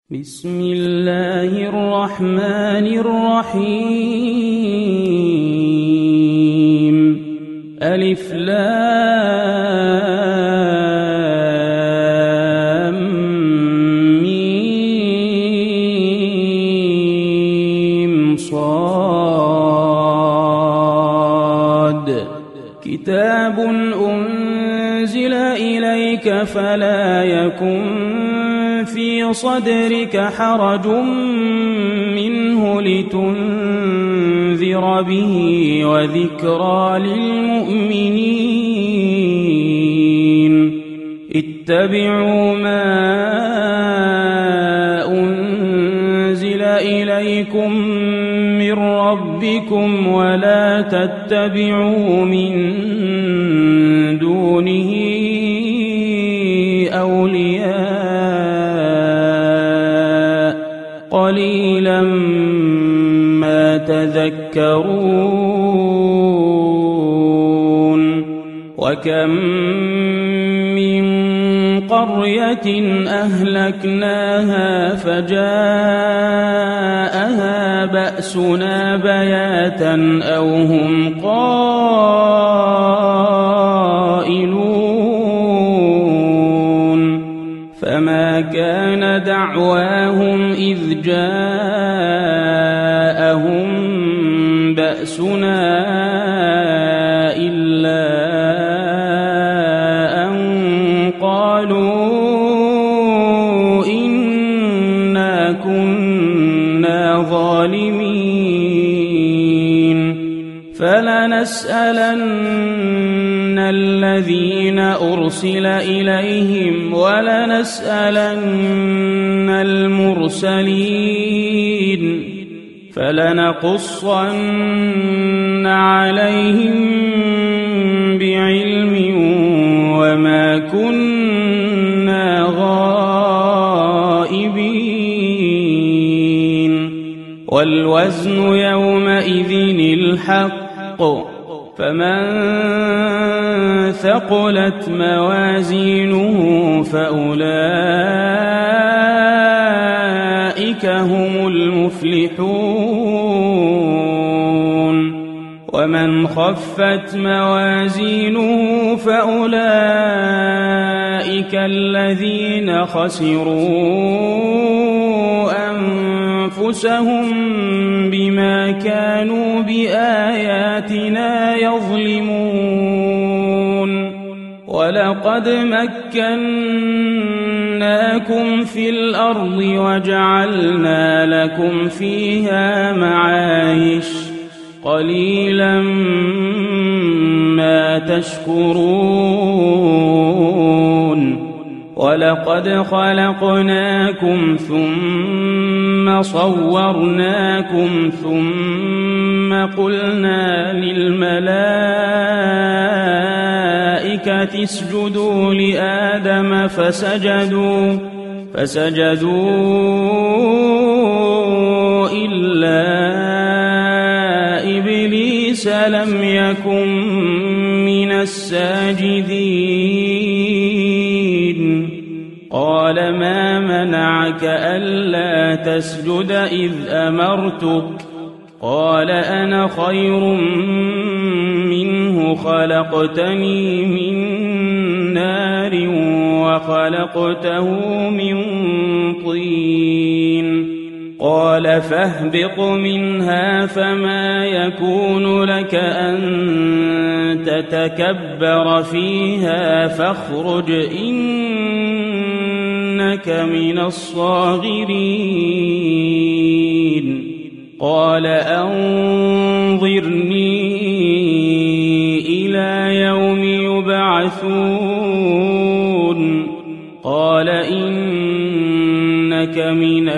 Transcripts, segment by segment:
بسم الله الرحمن الرحيم. ألف لام ميم صاد. كتاب أنزل إليك فلا يكن في صدرك حرج منه لتنذر به وذكرى للمؤمنين. اتبعوا ما أنزل إليكم من ربكم ولا تتبعوا من دونه أولياء قليلا ما تذكرون. وكم من قرية أهلكناها فجاءها بأسنا بياتا أو هم قائلون. فما كان دعواهم إذ جاءهم بأسنا إلا أن قالوا إنا كنا ظالمين. فلنسألن الذين أرسل إليهم ولنسألن المرسلين. فلنقصن عليهم بعلم وما كنا غائبين. والوزن يومئذ الحق، فمن ثقلت موازينه فأولئك هم المفلحون. ومن خفت موازينه فأولئك الذين خسروا أنفسهم بما كانوا بآياتنا يظلمون. ولقد مكناكم في الأرض وجعلنا لكم فيها معايش قليلا ما تشكرون. ولقد خلقناكم ثم صورناكم ثم قلنا للملائكة اسجدوا لآدم فسجدوا إلا إبليس لم يكن من الساجدين. قال ما منعك ألا تسجد إذ أمرتك؟ قال أنا خير منه خلقتني من نار وخلقته من طين. قال فاهبط منها فما يكون لك أن تتكبر فيها فاخرج إنك من الصاغرين. قال أنظرني إلى يوم يبعثون. قال إنك من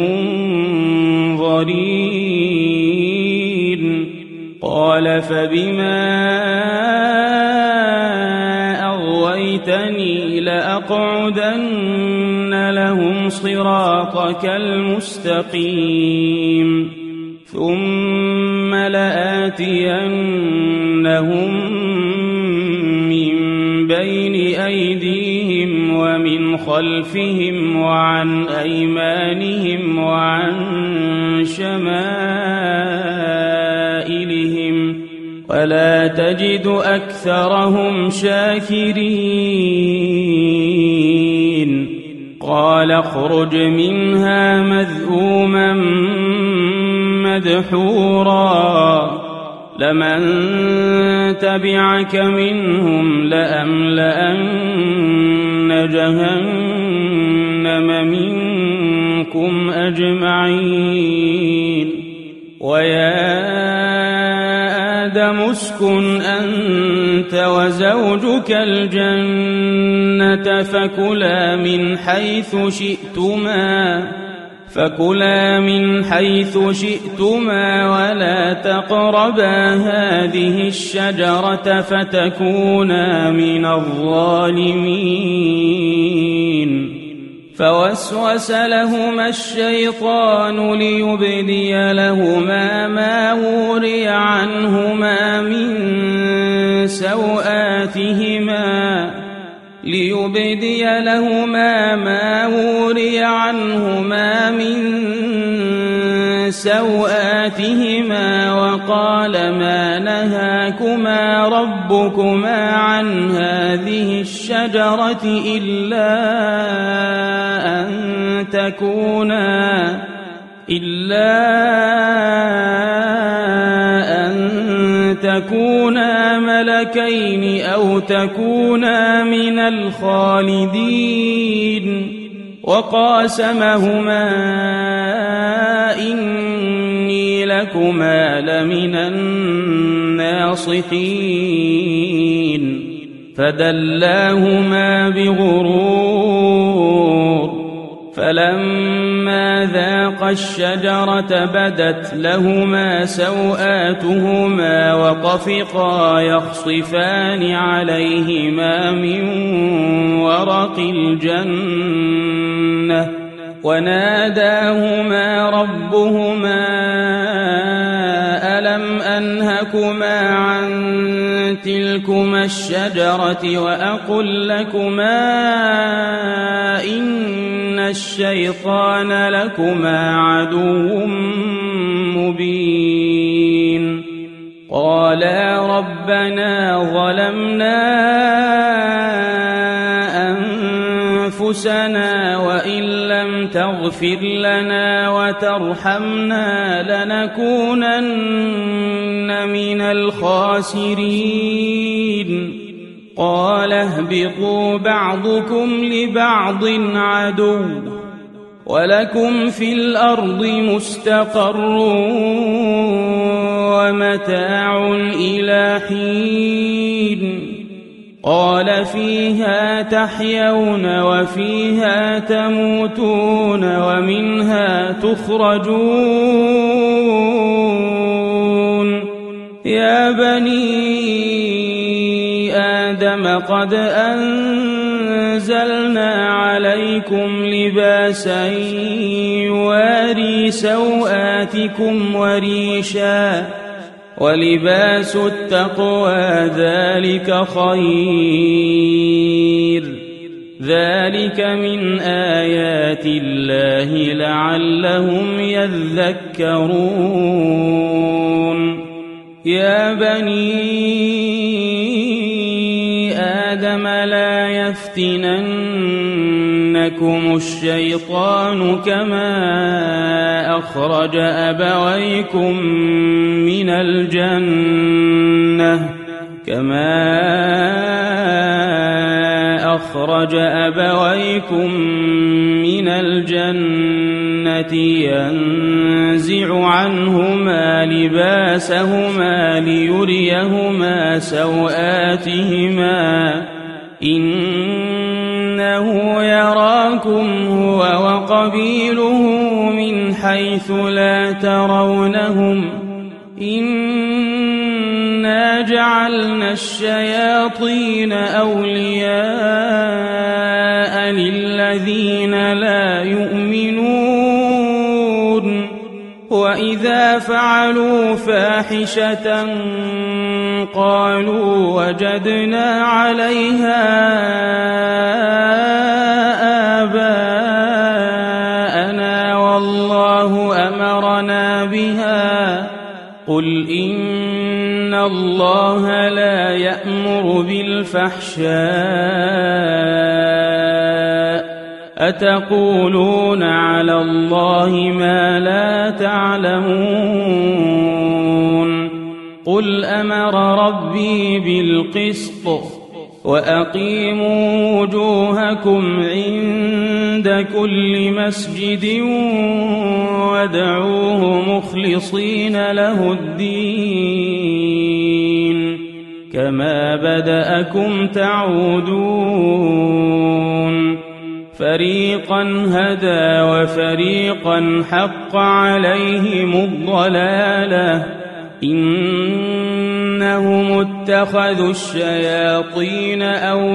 المنظرين. قال فبما أغويتني لأقعدن لهم صراطك المستقيم ثم لآتينهم من بين أيديهم ومن خلفهم وعن أيمانهم وعن شمائلهم ولا تجد أكثرهم شاكرين قال اخرج منها مذءوما مدحورا لمن تبعك منهم لأملأن جهنم منكم أجمعين ويا آدم اسكن أنت وزوجك الجنة فكلا من حيث شئتما ولا تقربا هذه الشجرة فتكونا من الظالمين فوسوس لهما الشيطان ليبدي لهما ما وري عنهما من سوآتهما وقال ما نهاكما ربكما عن هذه الشجرة إلا أن تكونا ملكين أو تكونا من الخالدين وقاسمهما إني لكما لمن الناصحين فدلاهما بغرور فلما ذاقا الشجرة بدت لهما سوآتهما وطفقا يخصفان عليهما من ورق الجنة وناداهما ربهما ألم أنهكما عن تلكما الشجرة وأقل لكما إن الشيطان لكما عدو مبين قالا ربنا ظلمنا أنفسنا وإن لم تغفر لنا وترحمنا لنكونن من الخاسرين قال اهبطوا بعضكم لبعض عدو ولكم في الأرض مستقر ومتاع إلى حين قال فيها تحيون وفيها تموتون ومنها تخرجون يا بني آدم قد أنزلنا عليكم لباسا يواري سوآتكم وريشا ولباس التقوى ذلك خير ذلك من آيات الله لعلهم يذكرون يا بني آدم لا يفتننكم الشيطان كما أخرج أبويكم من الجنة ينزع عنهما لباسهما ليريهما سوآتهما إنه يراكم هو وقبيله من حيث لا ترونهم إنا جعلنا الشياطين أولياء للذين لا يؤمنون وإذا فعلوا فاحشة قالوا وجدنا عليها قل إن الله لا يأمر بالفحشاء أتقولون على الله ما لا تعلمون قل أمر ربي بالقسط وأقيموا وجوهكم عند كل مسجد وادعوه مخلصين له الدين كما بدأكم تعودون فريقا هدى وفريقا حق عليهم الضلالة إنهم اتخذوا الشياطين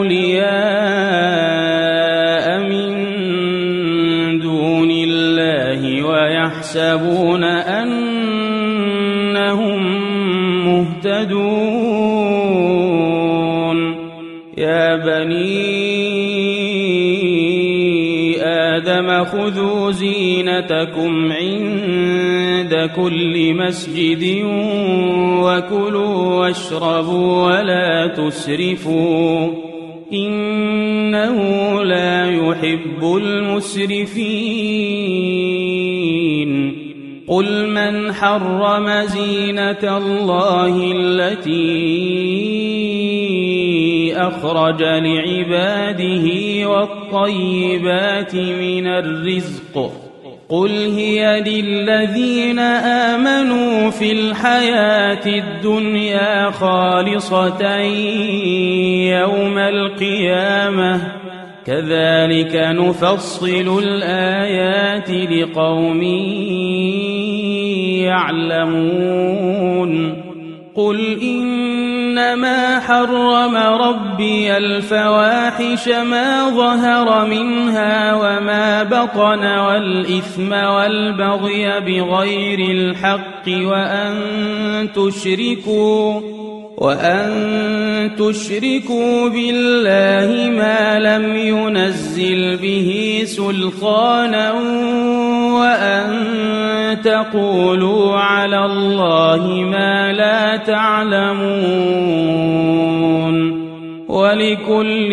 أولياء من دون الله ويحسبون أنهم مهتدون يا بني آدم خذوا زينتكم عند كل مسجد وكلوا واشربوا ولا تسرفوا إنه لا يحب المسرفين قل من حرم زينة الله التي أخرج لعباده والطيبات من الرزق قل هي للذين آمنوا في الحياة الدنيا خالصة يوم القيامة كذلك نفصل الآيات لقوم يعلمون قل إنما حرم ربي الفواحش ما ظهر منها وما بطن والإثم والبغي بغير الحق وأن تشركوا بالله ما لم ينزل به سلطانا وأن تقولوا على الله ما لا تعلمون ولكل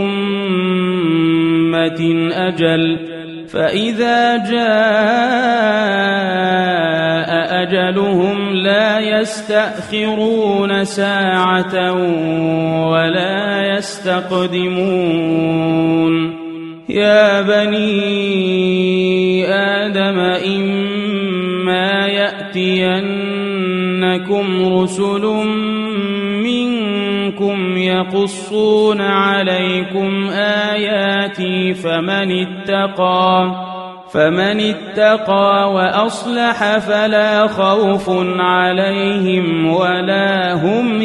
أمة أجل فإذا جاء أجلهم لا يستأخرون ساعة ولا يستقدمون يا بني آدم إما يأتينكم رسل منكم يقصون عليكم آياتي فمن اتقى وأصلح فلا خوف عليهم ولا هم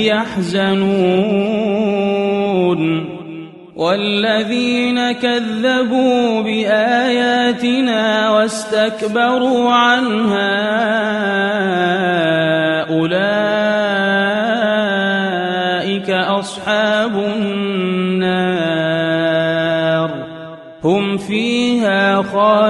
يحزنون والذين كذبوا بآياتنا واستكبروا عنها أولئك أصحاب النار هم فيها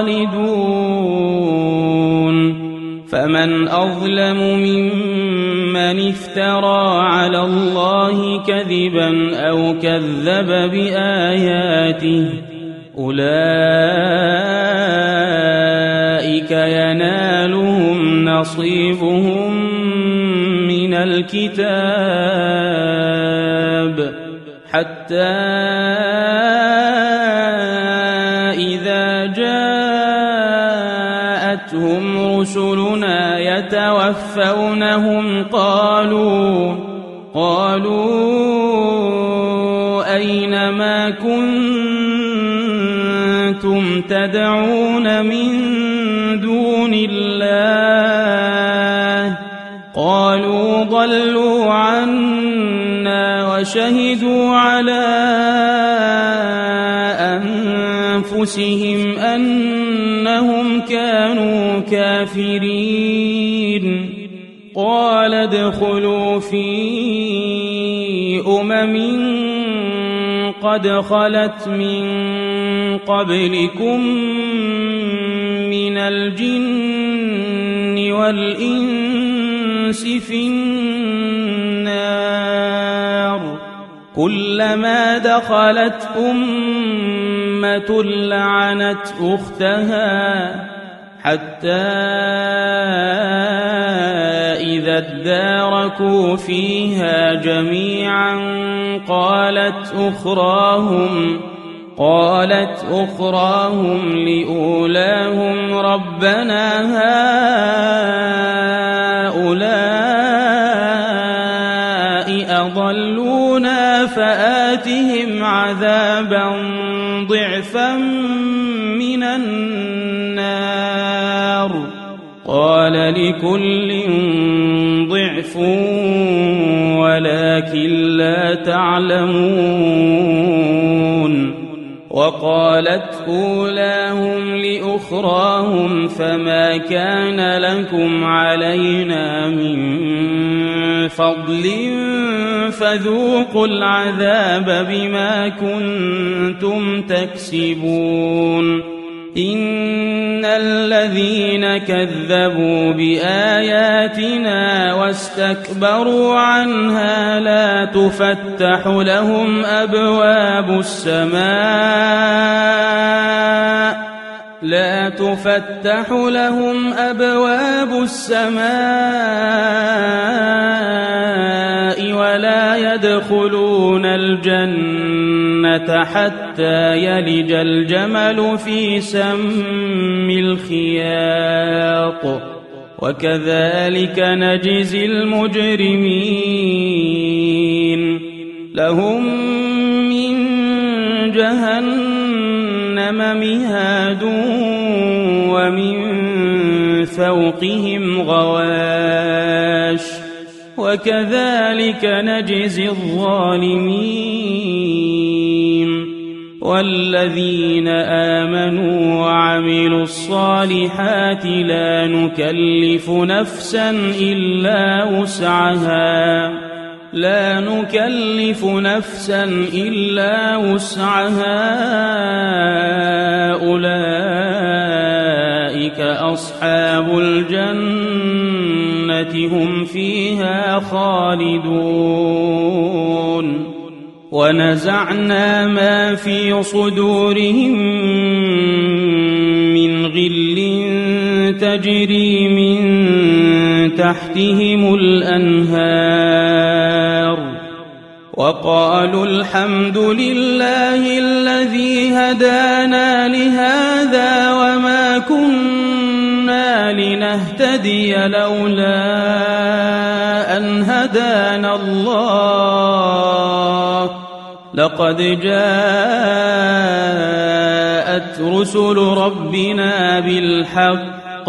خالدون فمن أظلم ممن افترى على الله كذبا أو كذب بآياته أولئك ينالهم نصيبهم من الكتاب حتى إذا جاءتهم رسلنا يتوفونهم قالوا أين ما كنتم تدعون من دون الله قالوا ضلوا عنا وشهدوا على أنفسهم أنهم كانوا كافرين قال ادخلوا في قد خلت من قبلكم من الجن والإنس الإنس في النار كلما دخلت أمة لعنت أختها حتى إذا اداركوا فيها جميعا قالت أخراهم لأولاهم ربنا هؤلاء أضلونا فآتهم عذابا ضعفا من النار قال لكل ضعف ولكن لا تعلمون وقالت أولاهم لأخراهم فما كان لكم علينا من فضل فذوقوا العذاب بما كنتم تكسبون إن الذين كذبوا بآياتنا واستكبروا عنها لا تفتح لهم أبواب السماء ولا يدخلون الجنة حتى يلج الجمل في سم الخياط وكذلك نجزي المجرمين لهم من جهنم مهاد ومن فوقهم غواش وكذلك نجزي الظالمين والذين آمنوا وعملوا الصالحات لا نكلف نفسا إلا وسعها أولئك أصحاب الجنة هم فيها خالدون ونزعنا ما في صدورهم من غل تجري من تحتهم الأنهار وقالوا الحمد لله الذي هدانا لهذا وما كنا لنهتدي لولا أن هدانا الله لقد جاءت رسل ربنا بالحق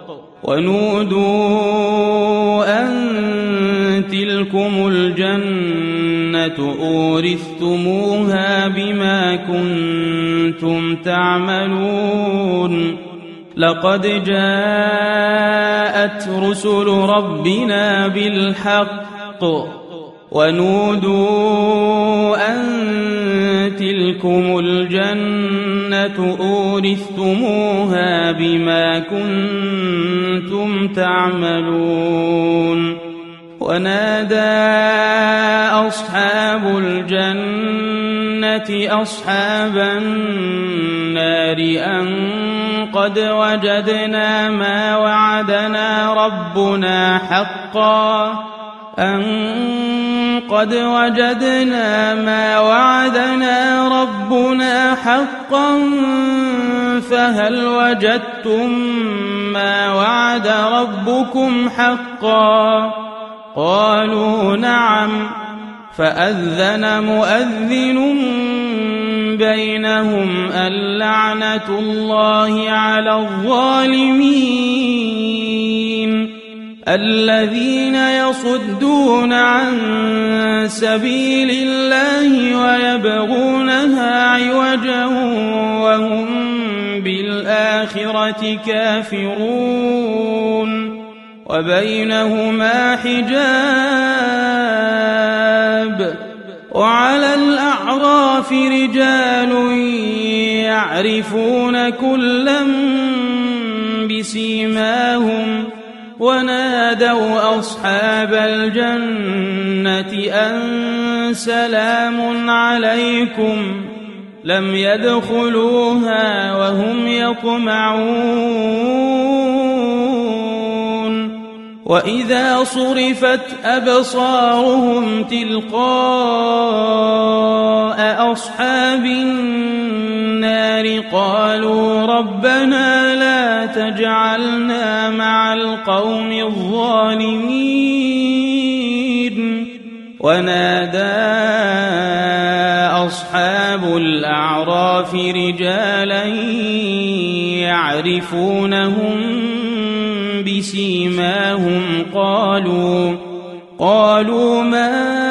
ونودوا أن تلكم الجنة أورثتموها بما كنتم تعملون لقد جاءت رسل ربنا بالحق ونودوا أن تلكم الجنة أورثتموها بما كنتم تعملون ونادى أصحاب الجنة أصحاب النار أن قد وجدنا ما وعدنا ربنا حقا فهل وجدتم ما وعد ربكم حقا قالوا نعم فأذن مؤذن بينهم اللعنة الله على الظالمين الذين يصدون عن سبيل الله ويبغونها عوجا وهم بالآخرة كافرون وبينهما حجاب وعلى الأعراف رجال يعرفون كلا بسيماهم ونادوا أصحاب الجنة أن سلام عليكم لم يدخلوها وهم يطمعون وإذا صرفت أبصارهم تلقاء أصحاب النار قالوا ربنا لا تجعلنا مع القوم الظالمين ونادى أصحاب الأعراف رجالا يعرفونهم بسيماهم قالوا ما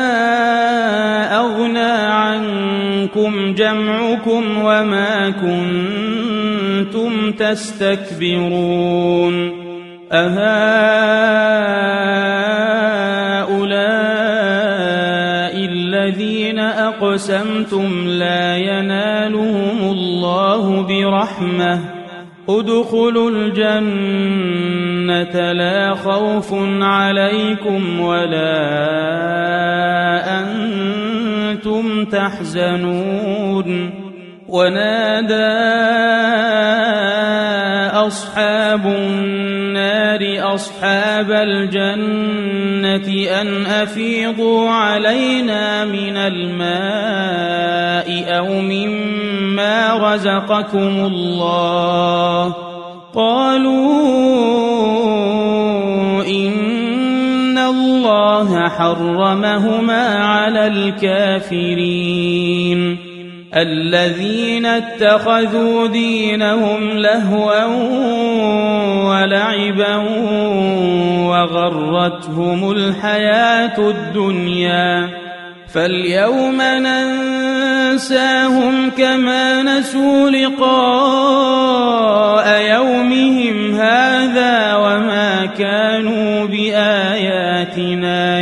أغنى عنكم جمعكم وما كنتم تستكبرون أهؤلاء الذين أقسمتم لا ينالهم الله برحمة ادخلوا الجنة لا خوف عليكم ولا أنتم تحزنون ونادى أصحاب النار أصحاب الجنة أن أفيضوا علينا من الماء أو مما رزقكم الله قالوا إن الله حرمهما على الكافرين الذين اتخذوا دينهم لهوا ولعبا وغرتهم الحياة الدنيا فاليوم ننساهم كما نسوا لقاء يومهم هذا وما كانوا بآياتنا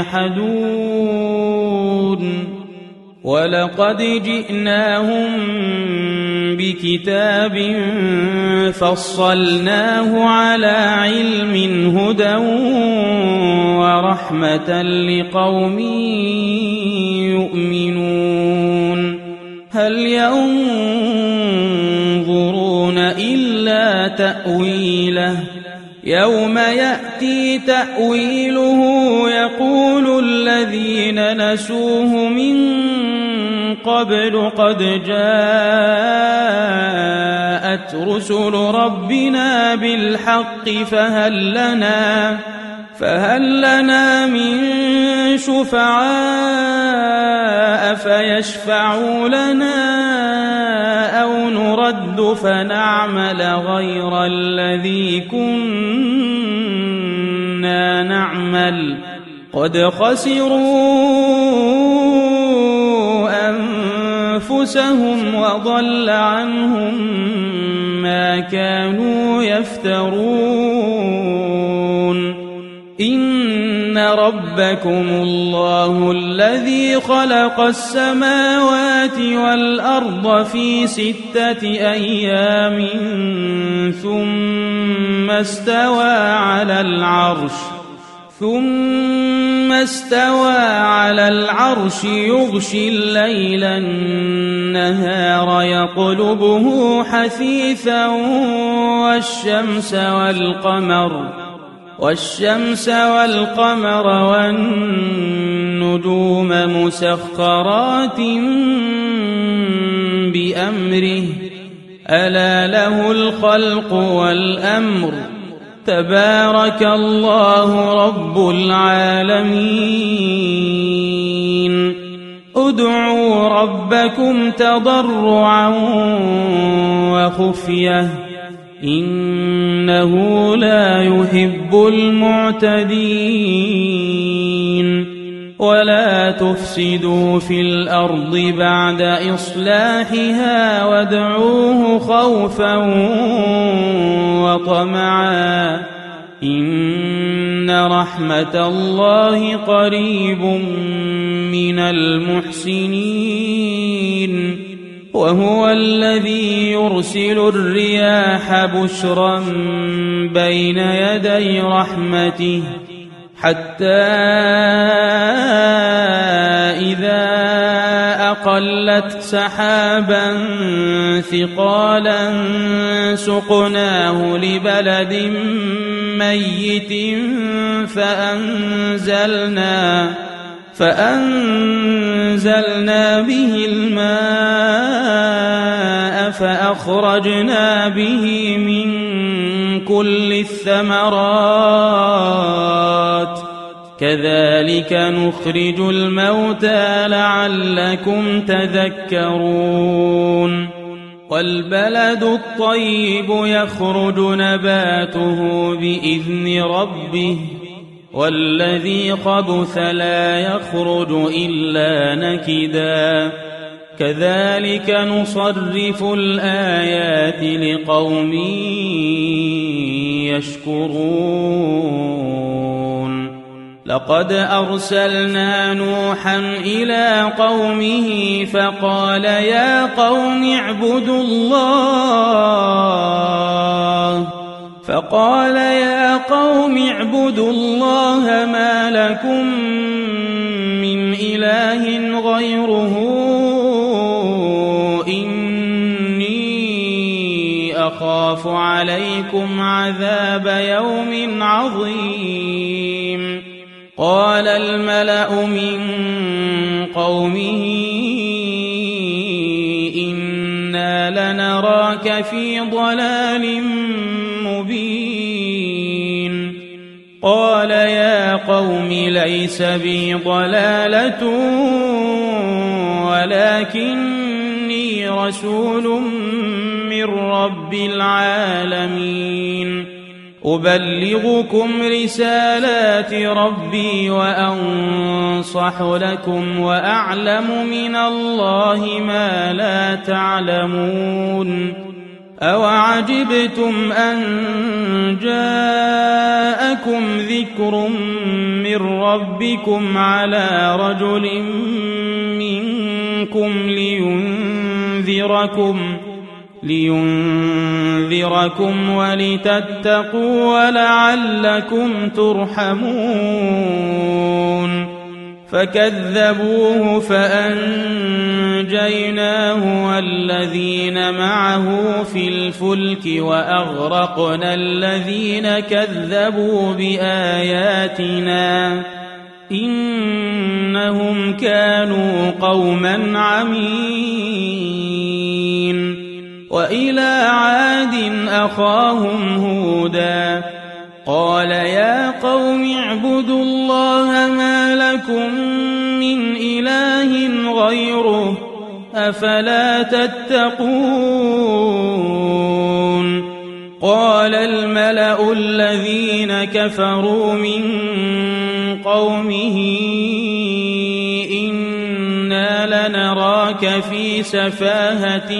يجحدون ولقد جئناهم بكتاب فصلناه على علم هدى ورحمة لقوم يؤمنون هل ينظرون إلا تأويله يوم يأتي تأويله يقول الذين نسوه من قبل قد جاءت رسل ربنا بالحق فهل لنا من شفعاء فيشفعوا لنا أو نرد فنعمل غير الذي كنا نعمل قد خسروا أنفسهم وضل عنهم ما كانوا يفترون إن ربكم الله الذي خلق السماوات والأرض في 6 أيام ثم استوى على العرش يغشي الليل النهار يطلبه حثيثا والشمس والقمر والنجوم مسخرات بأمره ألا له الخلق والأمر تبارك الله رب العالمين ادعوا ربكم تضرعا وخفية إنه لا يحب المعتدين ولا تفسدوا في الأرض بعد إصلاحها وادعوه خوفا وطمعا إن رحمة الله قريب من المحسنين وهو الذي يرسل الرياح بشرا بين يدي رحمته حتى إذا أقلت سحابا ثقالا سقناه لبلد ميت فأنزلنا به الماء فأخرجنا به من كل الثمرات كذلك نخرج الموتى لعلكم تذكرون والبلد الطيب يخرج نباته بإذن ربه والذي خبث لا يخرج إلا نكدا كذلك نصرف الآيات لقوم يشكرون لقد أرسلنا نوحا إلى قومه فقال يا قوم اعبدوا الله ما لكم من إله غيره إني أخاف عليكم عذاب يوم عظيم قال الملأ من قومه إنا لنراك في ضلال مبين قال يا قوم ليس بي ضلالة ولكني رسول من رب العالمين أبلغكم رسالات ربي وأنصح لكم وأعلم من الله ما لا تعلمون أوعجبتم أن جاءكم ذكر من ربكم على رجل منكم لينذركم ولتتقوا ولعلكم ترحمون فكذبوه فأنجيناه والذين معه في الفلك وأغرقنا الذين كذبوا بآياتنا إنهم كانوا قوما عمين وإلى عاد أخاهم هودا قال يا قوم اعبدوا الله ما لكم من إله غيره أفلا تتقون قال الملأ الذين كفروا من قومه إنا لنراك في سفاهة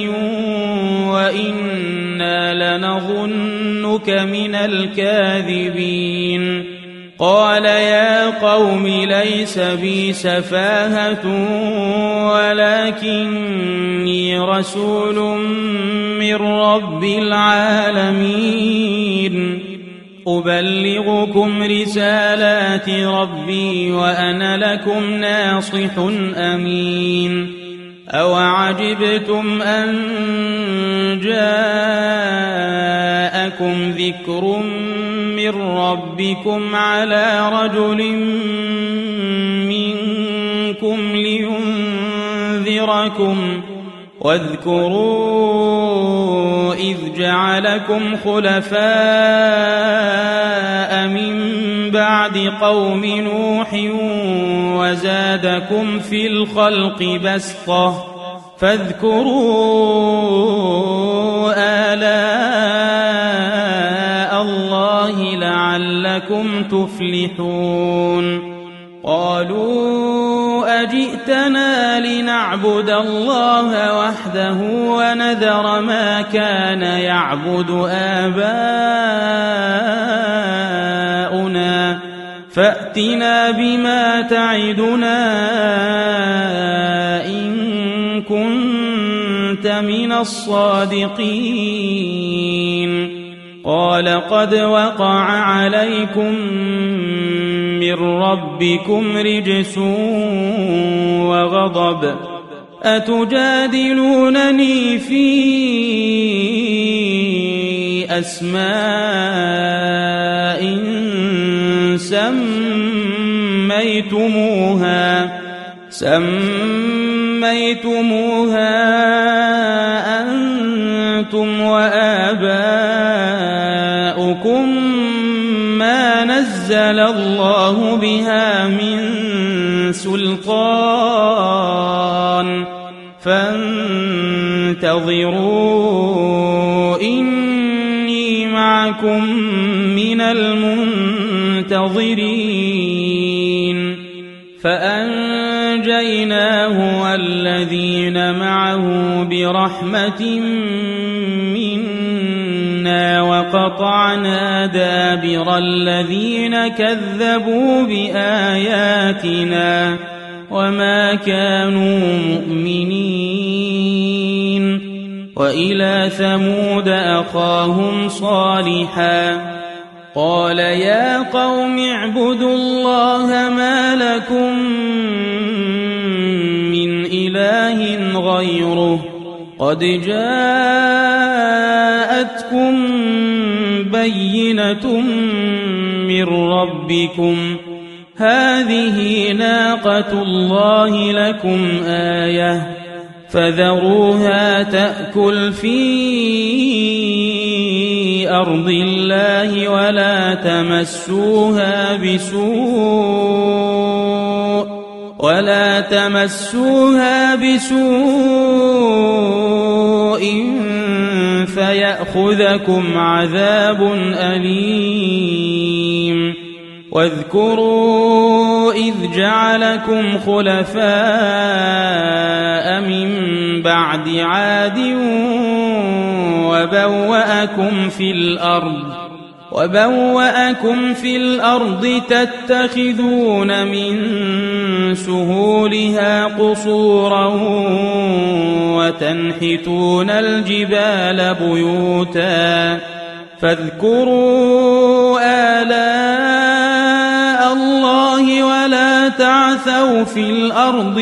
وإنا لنظنك من الكاذبين قال يا قوم ليس بي سفاهة ولكني رسول من رب العالمين أبلغكم رسالات ربي وأنا لكم ناصح أمين أوعجبتم أن جاءكم ذكر من ربكم على رجل منكم لينذركم واذكروا إذ جعلكم خلفاء من بعد قوم نوح وزادكم في الخلق بسطة فاذكروا آلاء الله لعلكم تفلحون قالوا أجئتنا لنعبد الله وحده ونذر ما كان يعبد آباؤنا فأتنا بما تعدنا إن كنت لمن الصادقين قال قد وقع عليكم من ربكم رجس وغضب أتجادلونني في أسماء سميتموها أنتم وآباؤكم ما نزل الله بها من سلطان فانتظروا إني معكم من المنتظرين فأنجيناه والذين معه برحمة منا وقطعنا دابر الذين كذبوا بآياتنا وما كانوا مؤمنين وإلى ثمود أخاهم صالحا قال يا قوم اعبدوا الله ما لكم من إله غيره قد جاءتكم بينة من ربكم هذه ناقة الله لكم آية فذروها تأكل في أرض الله ولا تمسوها بسوء فيأخذكم عذاب أليم واذكروا إذ جعلكم خلفاء من بعد عاد وبوأكم في الأرض تتخذون من سهولها قصورا وتنحتون الجبال بيوتا فاذكروا آلاء الله ولا تعثوا في الأرض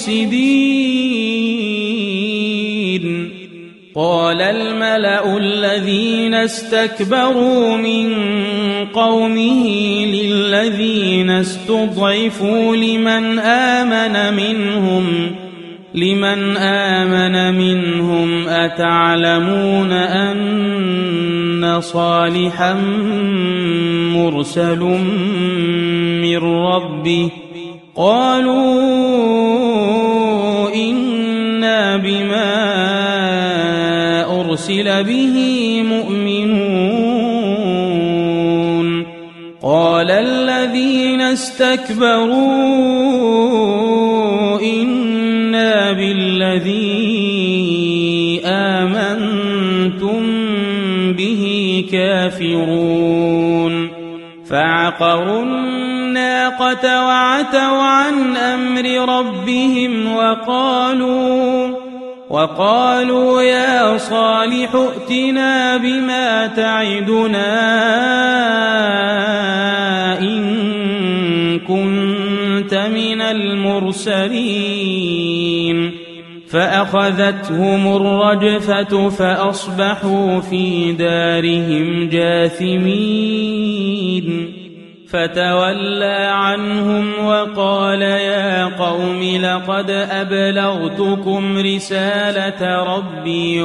مفسدين قال الملأ الذين استكبروا من قومه للذين استضعفوا لمن آمن منهم أتعلمون أن صالحا مرسل من ربه قالوا إنا بما أرسل به مؤمنون قال الذين استكبروا إنا بالذي آمنتم به كافرون فعقروا الناقة وعتوا عن أمر ربهم وقالوا يا صالح ائتنا بما تعدنا إن كنت من المرسلين فأخذتهم الرجفة فأصبحوا في دارهم جاثمين فتولى عنهم وقال يا قوم لقد أبلغتكم رسالة ربي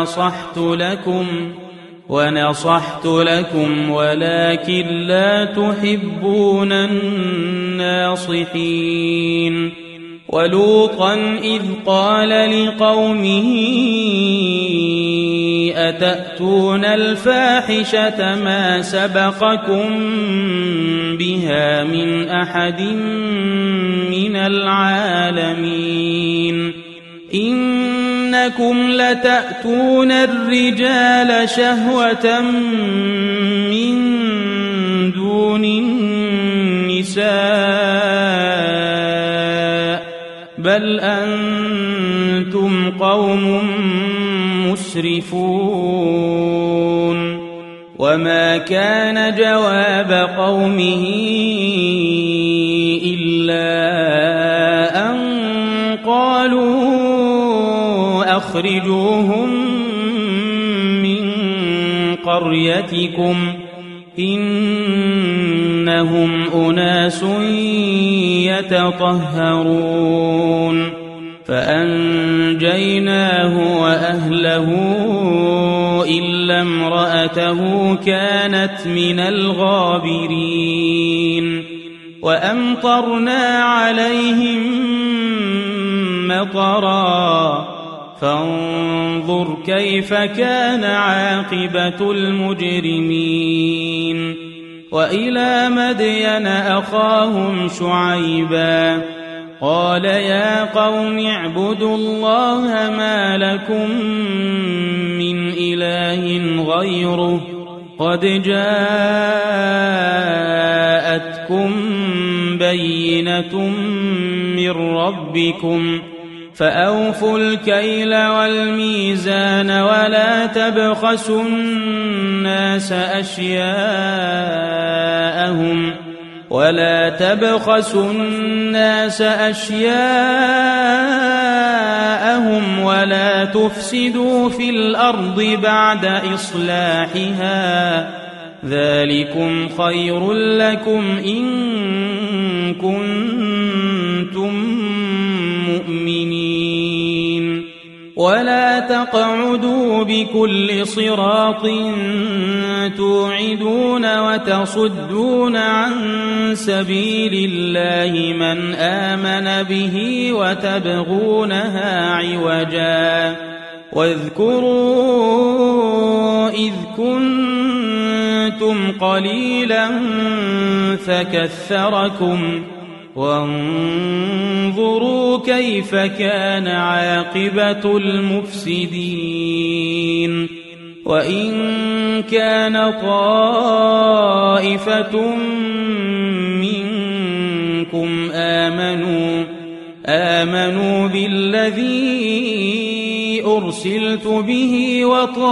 ونصحت لكم ولكن لا تحبون الناصحين ولوطا إذ قال لقومه أتأتون الفاحشة ما سبقكم بها من أحد من العالمين إنكم لتأتون الرجال شهوة من دون النساء بل أنتم قوم يسرفون وما كان جواب قومه إلا أن قالوا أخرجوهم من قريتكم إنهم أناس يتطهرون فأنجيناه وأهله إلا امرأته كانت من الغابرين وأمطرنا عليهم مطرا فانظر كيف كان عاقبة المجرمين وإلى مدين أخاهم شعيبا قال يا قوم اعبدوا الله ما لكم من إله غيره قد جاءتكم بينة من ربكم فأوفوا الكيل والميزان ولا تبخسوا الناس أشياءهم ولا تفسدوا في الأرض بعد إصلاحها ذلكم خير لكم إن كنتم مؤمنين ولا تقعدوا بكل صراط توعدون وتصدون عن سبيل الله من آمن به وتبغونها عوجا واذكروا إذ كنتم قليلا فكثركم وانظروا كيف كان عاقبة المفسدين وإن كان طائفة منكم آمنوا بالذي أرسلت به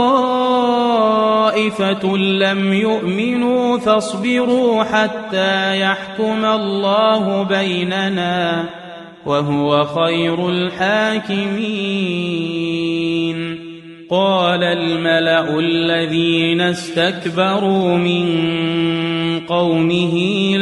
وطائفة لم يؤمنوا فاصبروا حتى يحكم الله بيننا وهو خير الحاكمين قال الملأ الذين استكبروا من قومه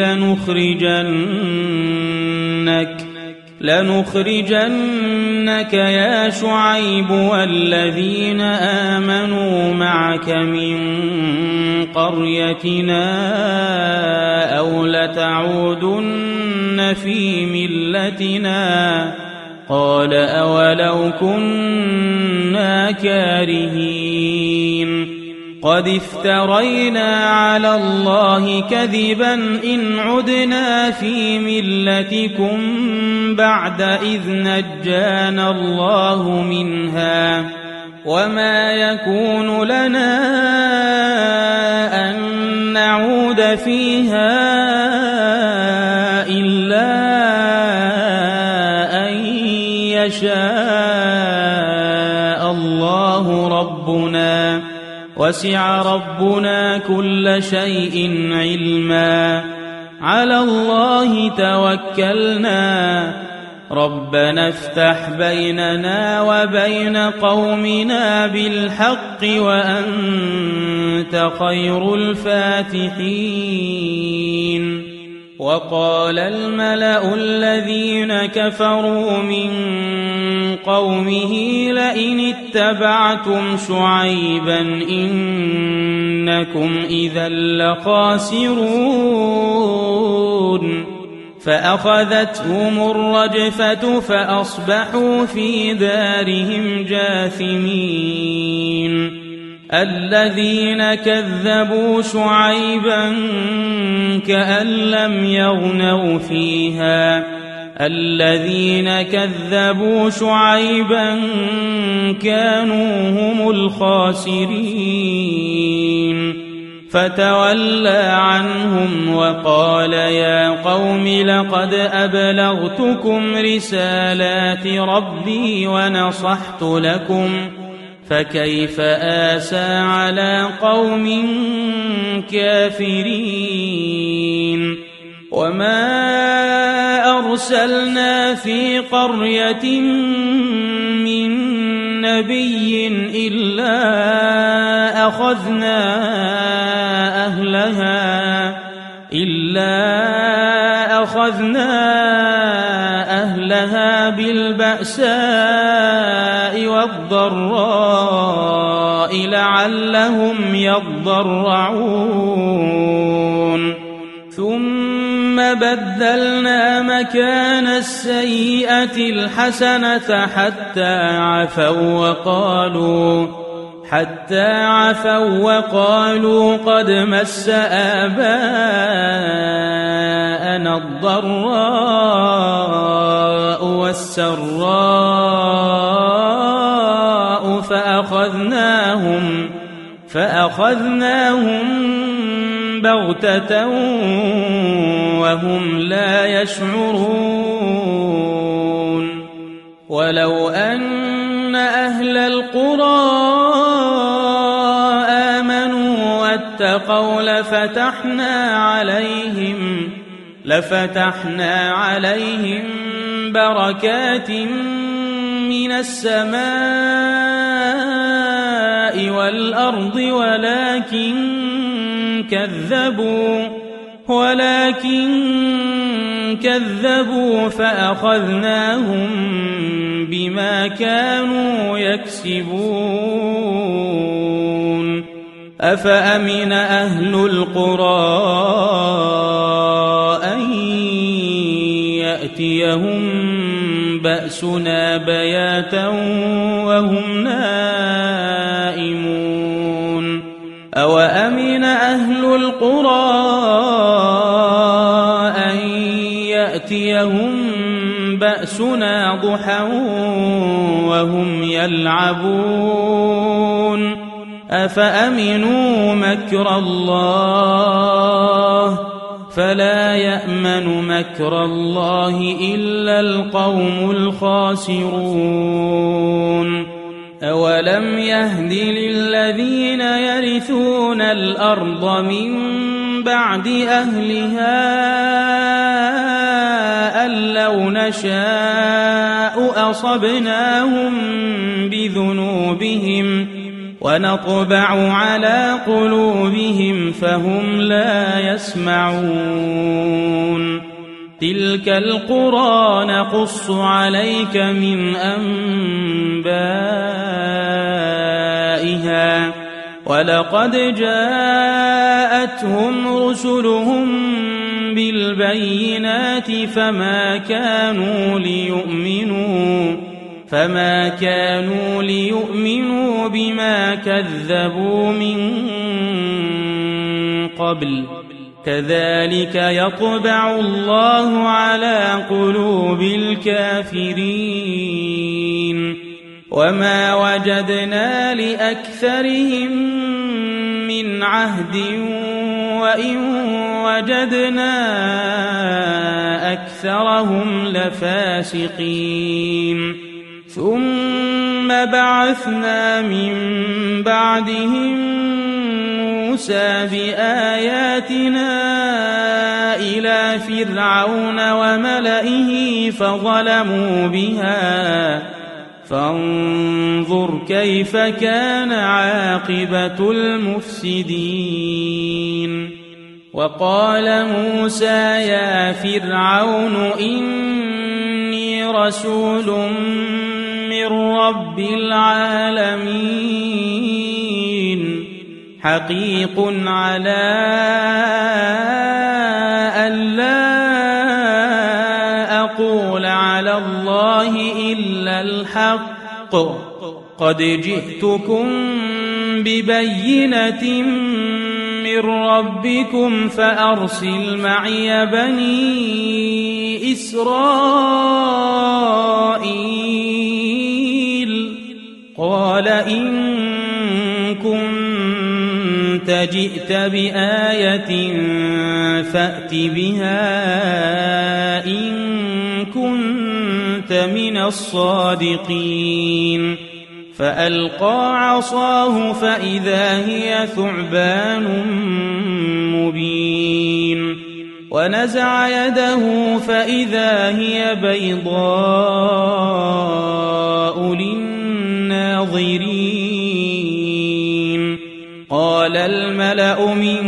لنخرجنك يا شعيب والذين آمنوا معك من قريتنا أو لتعودن في ملتنا قال أولو كنا كارهين قد افترينا على الله كذبا إن عدنا في ملتكم بعد إذ نجانا الله منها وما يكون لنا أن نعود فيها إلا أن يشاء الله ربنا وسع ربنا كل شيء علما على الله توكلنا ربنا افتح بيننا وبين قومنا بالحق وأنت خير الفاتحين وقال الملأ الذين كفروا من قومه لئن اتبعتم شعيبا إنكم إذا لخاسرون فأخذتهم الرجفة فأصبحوا في دارهم جاثمين الذين كذبوا شعيبا كأن لم يغنوا فيها الذين كذبوا شعيبا كانوا هم الخاسرين فتولى عنهم وقال يا قوم لقد أبلغتكم رسالات ربي ونصحت لكم فكيف آسى على قوم كافرين وما أرسلنا في قرية من نبي إلا أخذنا أهلها بالبأساء والضراء لعلهم يضرعون ثم بدلنا مكان السيئة الحسنة حتى عفوا وقالوا قد مس آباءنا الضراء والسراء فأخذناهم بغتة وهم لا يشعرون ولو أن أهل القرى آمنوا واتقوا لفتحنا عليهم بركات من السماء والأرض ولكن كذبوا فأخذناهم بما كانوا يكسبون أفأمن أهل القرى أن يأتيهم بأسنا بياتا وهم نائمون أوأمن أهل القرى أن يأتيهم بأسنا ضحى وهم يلعبون أفأمنوا مكر الله فلا يأمن مكر الله إلا القوم الخاسرون أولم يهد للذين يرثون الأرض من بعد أهلها أن لو نشاء أصبناهم بذنوبهم ونطبع على قلوبهم فهم لا يسمعون تلك القرى نقص عليك من أنبائها ولقد جاءتهم رسلهم بالبينات فما كانوا ليؤمنوا بما كذبوا من قبل كذلك يطبع الله على قلوب الكافرين وما وجدنا لأكثرهم من عهد وإن وجدنا أكثرهم لفاسقين ثم بعثنا من بعدهم موسى بآياتنا إلى فرعون وملئه فظلموا بها فانظر كيف كان عاقبة المفسدين وقال موسى يا فرعون إني رسول من رب العالمين حقيق على ألا أقول على الله إلا الحق قد جئتكم ببينة من ربكم فأرسل معي بني إسرائيل قال إن كنت جئت بآية فأت بها إن كنت من الصادقين فألقى عصاه فإذا هي ثعبان مبين ونزع يده فإذا هي بيضاء للناظرين قال الملأ من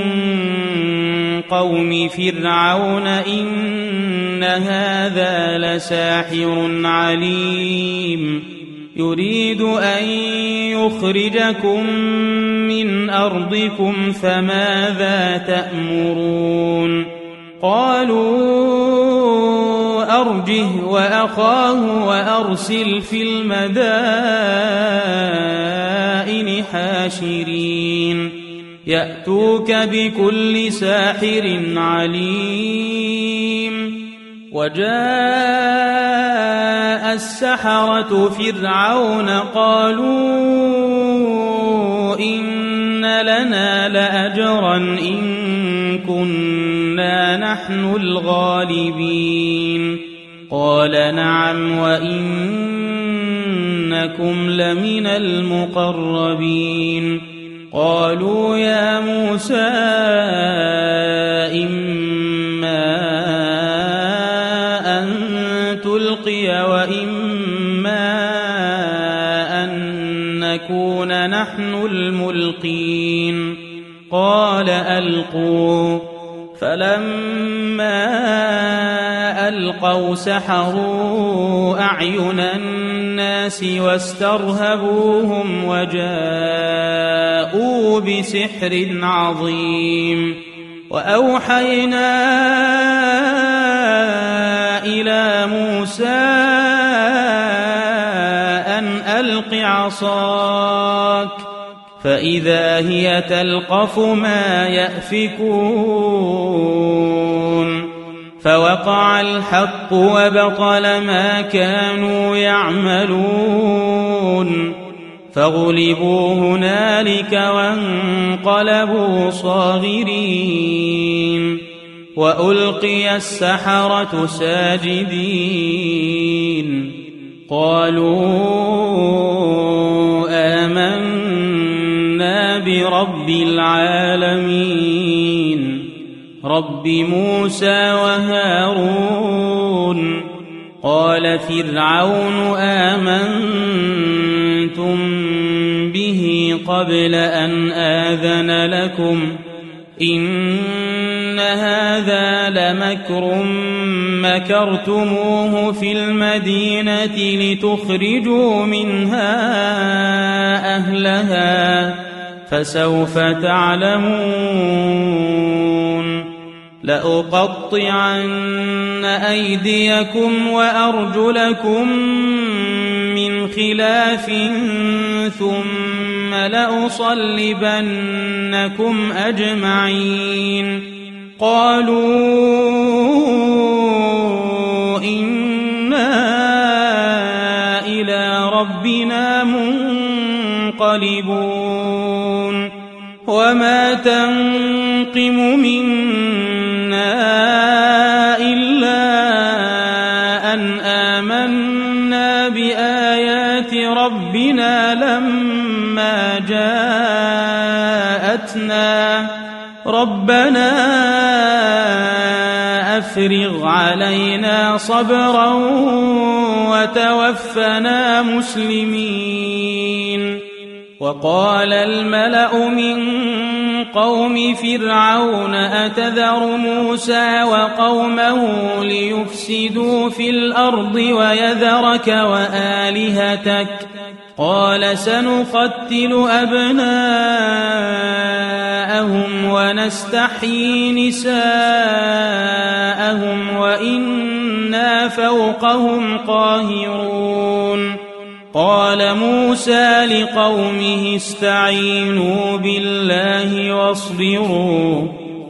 قوم فرعون إن هذا لساحر عليم يريد أن يخرجكم من أرضكم فماذا تأمرون قالوا أرجه وأخاه وأرسل في المدائن حاشرين يأتوك بكل ساحر عليم وجاء السحرة فرعون قالوا إن لنا لأجرا إن كنا نحن الغالبين قال نعم وإنكم لمن المقربين قالوا يا موسى إما أن تلقي وإما أن نكون نحن الملقين قال ألقوا فلما ألقوا سحروا أعين الناس واسترهبوهم وجاءوا بسحر عظيم وأوحينا إلى موسى أن ألق عصاك فإذا هي تلقف ما يأفكون فوقع الحق وبطل ما كانوا يعملون فغلبوا هنالك وانقلبوا صاغرين وألقي السحرة ساجدين قالوا آمنا برب العالمين رب موسى وهارون قال فرعون آمنتم به قبل أن آذن لكم إن هذا لمكر مكرتموه في المدينة لتخرجوا منها أهلها فسوف تعلمون لأقطعن أيديكم وأرجلكم من خلاف ثم لأصلبنكم أجمعين قالوا إنا إلى ربنا منقلبون وما تنقم منا إلا أن آمنا بآيات ربنا لما جاءتنا ربنا أفرغ علينا صبرا وتوفنا مسلمين وقال الملأ من قوم فرعون أتذر موسى وقومه ليفسدوا في الأرض ويذرك وآلهتك قال سنقتل أبناءهم ونستحيي نساءهم وإنا فوقهم قاهرون قال موسى لقومه استعينوا بالله واصبروا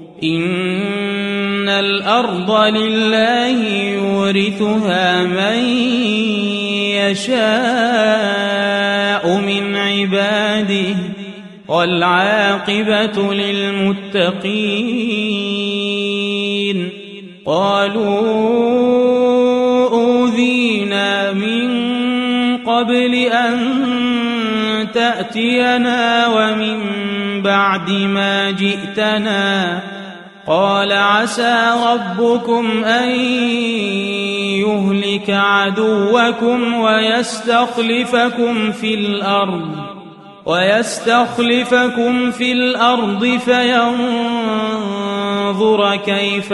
إن الأرض لله يورثها من يشاء من عباده والعاقبة للمتقين قالوا أوذينا من قبل أن تأتينا ومن بعد ما جئتنا قال عسى ربكم أن يهلك عدوكم ويستخلفكم في الأرض فينظر كيف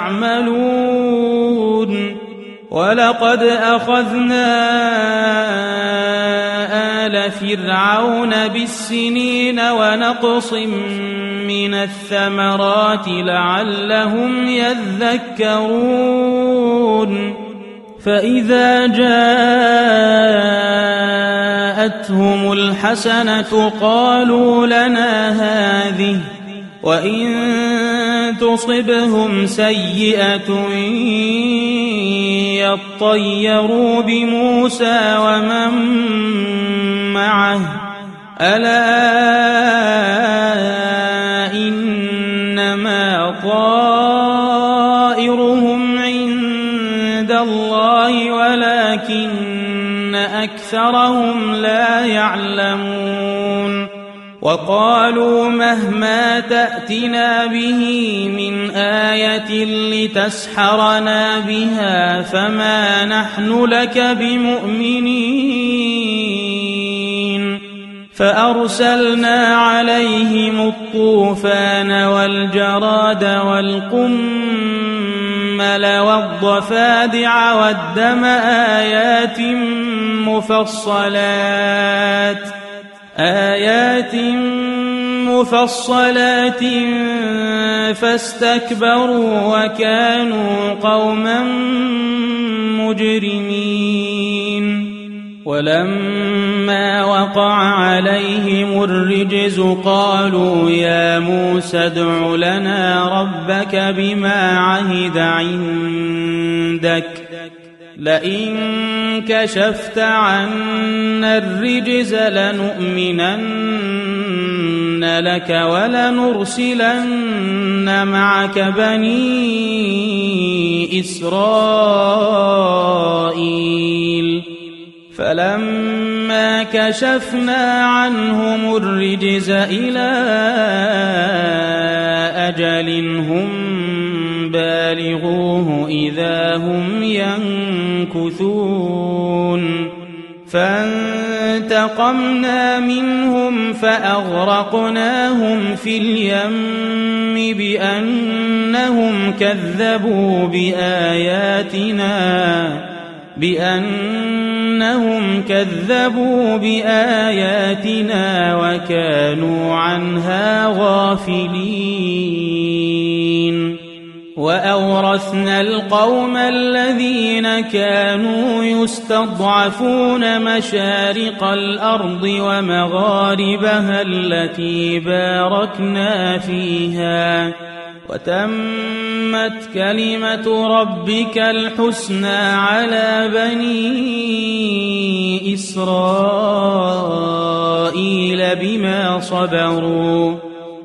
تعملون ولقد أخذنا آل فرعون بالسنين ونقص من الثمرات لعلهم يذكرون فإذا جاءتهم الحسنة قالوا لنا هذه وإن تصبهم سيئة يطيروا بموسى ومن معه ألا إنما طائرهم عند الله ولكن أكثرهم لا يعلمون وقالوا مهما تأتنا به من آية لتسحرنا بها فما نحن لك بمؤمنين فأرسلنا عليهم الطوفان والجراد والقمل والضفادع والدم آيات مفصلات فاستكبروا وكانوا قوما مجرمين ولما وقع عليهم الرجز قالوا يا موسى ادع لنا ربك بما عهد عندك لئن كشفت عنا الرجز لنؤمنن لك ولنرسلن معك بني إسرائيل فلما كشفنا عنهم الرجز إلى أجل هم بالغوه إذا هم ينكثون فانتقمنا منهم فأغرقناهم في اليم بأنهم كذبوا بآياتنا وكانوا عنها غافلين وأورثنا القوم الذين كانوا يستضعفون مشارق الأرض ومغاربها التي باركنا فيها وتمت كلمة ربك الحسنى على بني إسرائيل بما صبروا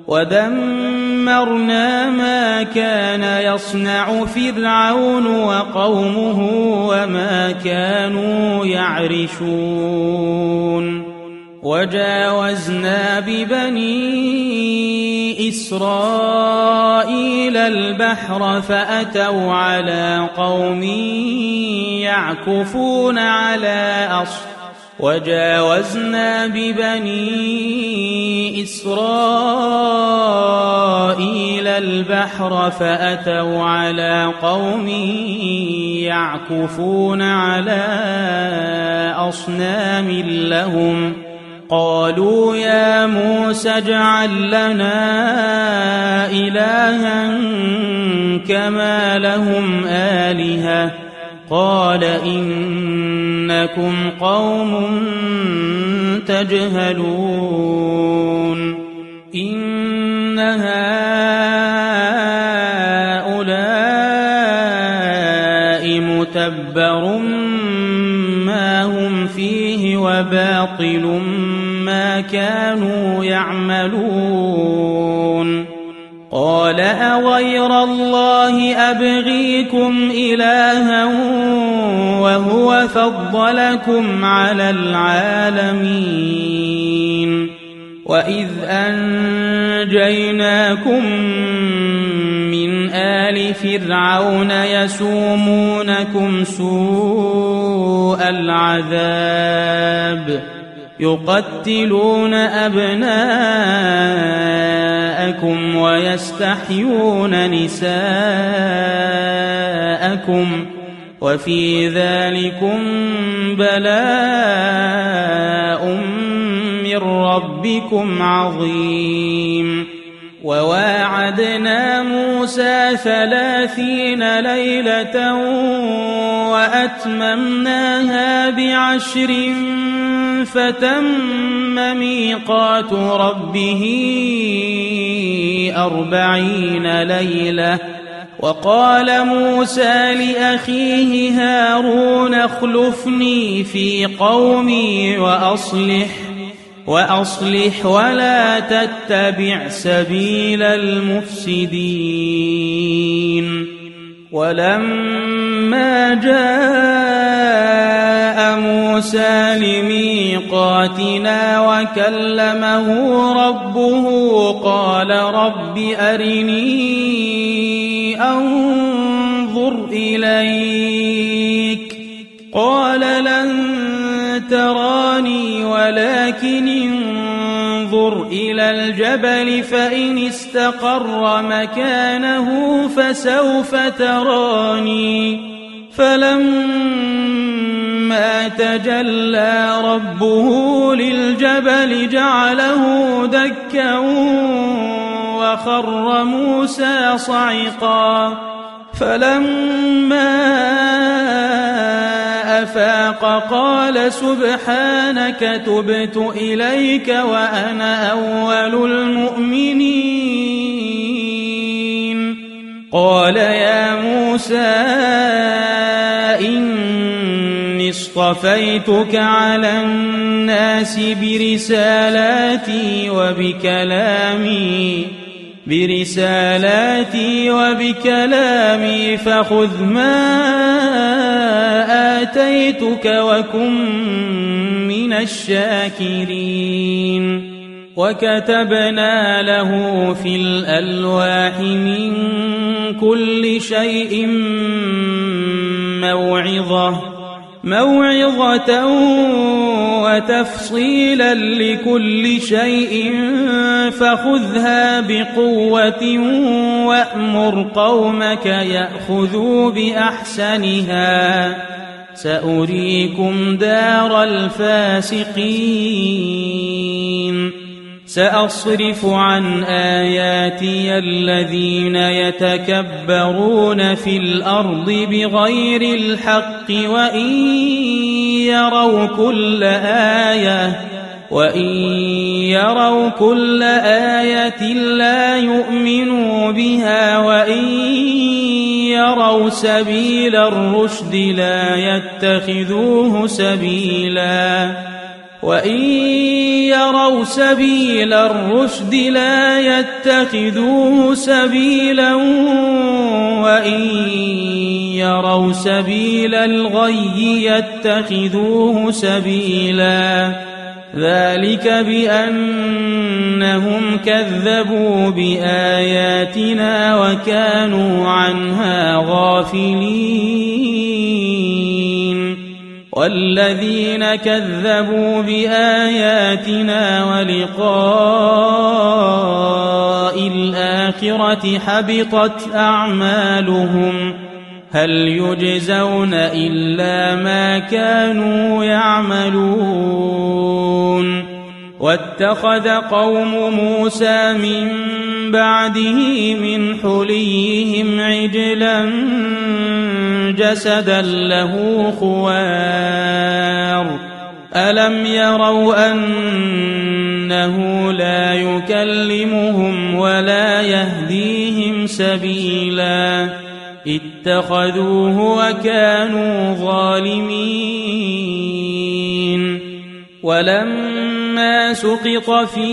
ودمرنا ما كان يصنع فرعون وقومه وما كانوا يعرشون وجاوزنا ببني إسرائيل البحر فأتوا على قوم يعكفون على وجاوزنا ببني إسرائيل البحر فأتوا على قوم يعكفون على أصنام لهم قالوا يا موسى اجعل لنا إلها كما لهم آلهة قال إنكم قوم تجهلون إن هؤلاء متبر ما هم فيه وباطل ما كانوا يعملون قال أغير الله أبغيكم إلها وهو فضلكم على العالمين وإذ أنجيناكم من آل فرعون يسومونكم سوء العذاب يقتلون أبناءكم ويستحيون نساءكم وفي ذلكم بلاء من ربكم عظيم وواعدنا موسى 30 ليلة وأتممناها ب10 فتم ميقات ربه 40 ليلة وقال موسى لأخيه هارون اخلفني في قومي وأصلح ولا تتبع سبيل المفسدين ولما جاء موسى لميقاتنا وكلمه ربه قال رب أرني أنظر إليك قال لن تراني ولكن انظر إلى الجبل فإن استقر مكانه فسوف تراني فلما تجلى ربه للجبل جعله دكا وخر موسى صعقا فلما أفاق قال سبحانك تبت إليك وأنا أول المؤمنين قال يا موسى إني اصطفيتك على الناس برسالاتي وبكلامي فخذ ما آتيتك وكن من الشاكرين وكتبنا له في الألواح من كل شيء موعظة وتفصيلا لكل شيء فخذها بقوة وأمر قومك يأخذوا بأحسنها سأريكم دار الفاسقين سأصرف عن آياتي الذين يتكبرون في الأرض بغير الحق وإن يروا كل آية لا يؤمنوا بها وإن يروا سبيل الرشد لا يتخذوه سبيلا وإن يروا سبيل الرشد لا يتخذوه سبيلا وإن يروا سبيل الغي يتخذوه سبيلا ذلك بأنهم كذبوا بآياتنا وكانوا عنها غافلين والذين كذبوا بآياتنا ولقاء الآخرة حبطت أعمالهم هل يجزون إلا ما كانوا يعملون واتخذ قوم موسى من بعده من حليهم عجلا جسدا له خوار ألم يروا أنه لا يكلمهم ولا يهديهم سبيلا اتخذوه وكانوا ظالمين ولما سقط في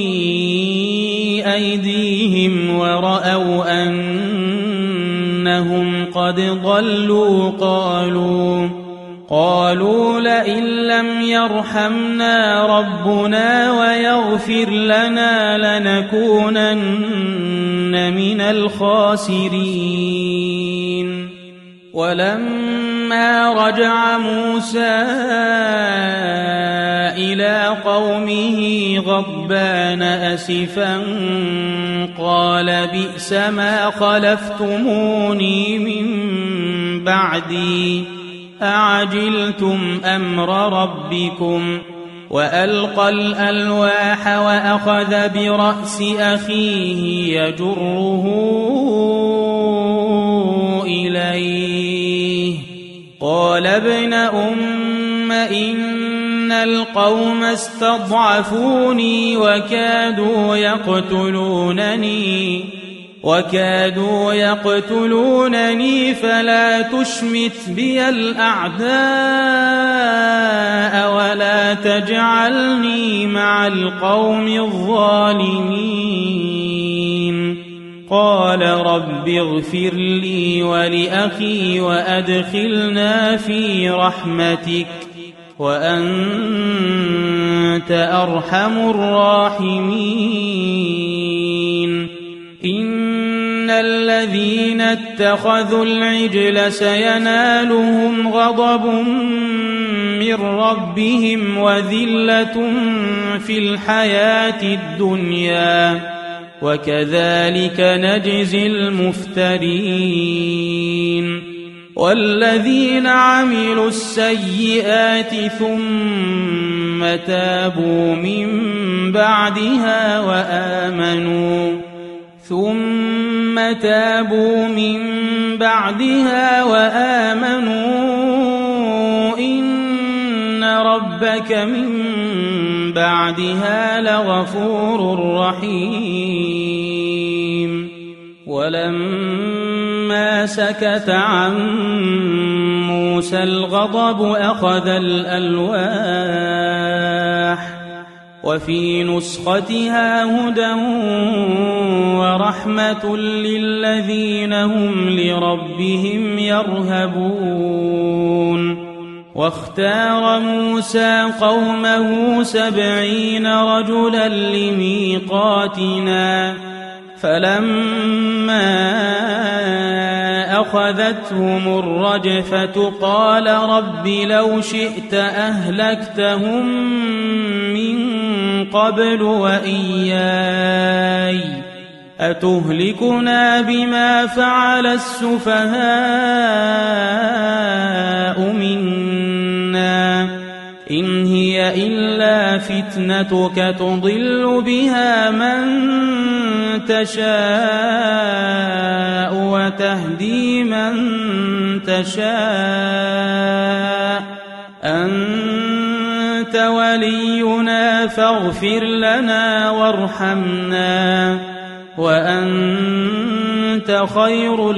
أيديهم ورأوا أنهم قد ضلوا قالوا لئن لم يرحمنا ربنا ويغفر لنا لنكونن من الخاسرين. ولما رجع موسى إلى قومه غضبان أسفا قال بئس ما خلفتموني من بعدي أعجلتم أمر ربكم. وألقى الألواح وأخذ برأس أخيه يجره إليه قال ابن أم إن القوم استضعفوني وكادوا يقتلونني فلا تشمت بي الأعداء ولا تجعلني مع القوم الظالمين. قال رب اغفر لي ولأخي وأدخلنا في رحمتك وأنت أرحم الراحمين. إن الذين اتخذوا العجل سينالهم غضب من ربهم وذلة في الحياة الدنيا وكذلك نجزي المفترين. والذين عملوا السيئات ثم تابوا من بعدها وآمنوا إن ربك من بعدها لغفور رحيم. ولما سكت عن موسى الغضب أخذ الألواح وفي نسختها هدى ورحمة للذين هم لربهم يرهبون. واختار موسى قومه 70 رجلا لميقاتنا فلما أخذتهم الرجفة قال رب لو شئت أهلكتهم من قبل وإياي أتهلكنا بما فعل السفهاء منا إن هي إلا فتنتك تضل بها من تشاء وتهدي من تشاء أنت ولينا فاغفر لنا وارحمنا وأنت خير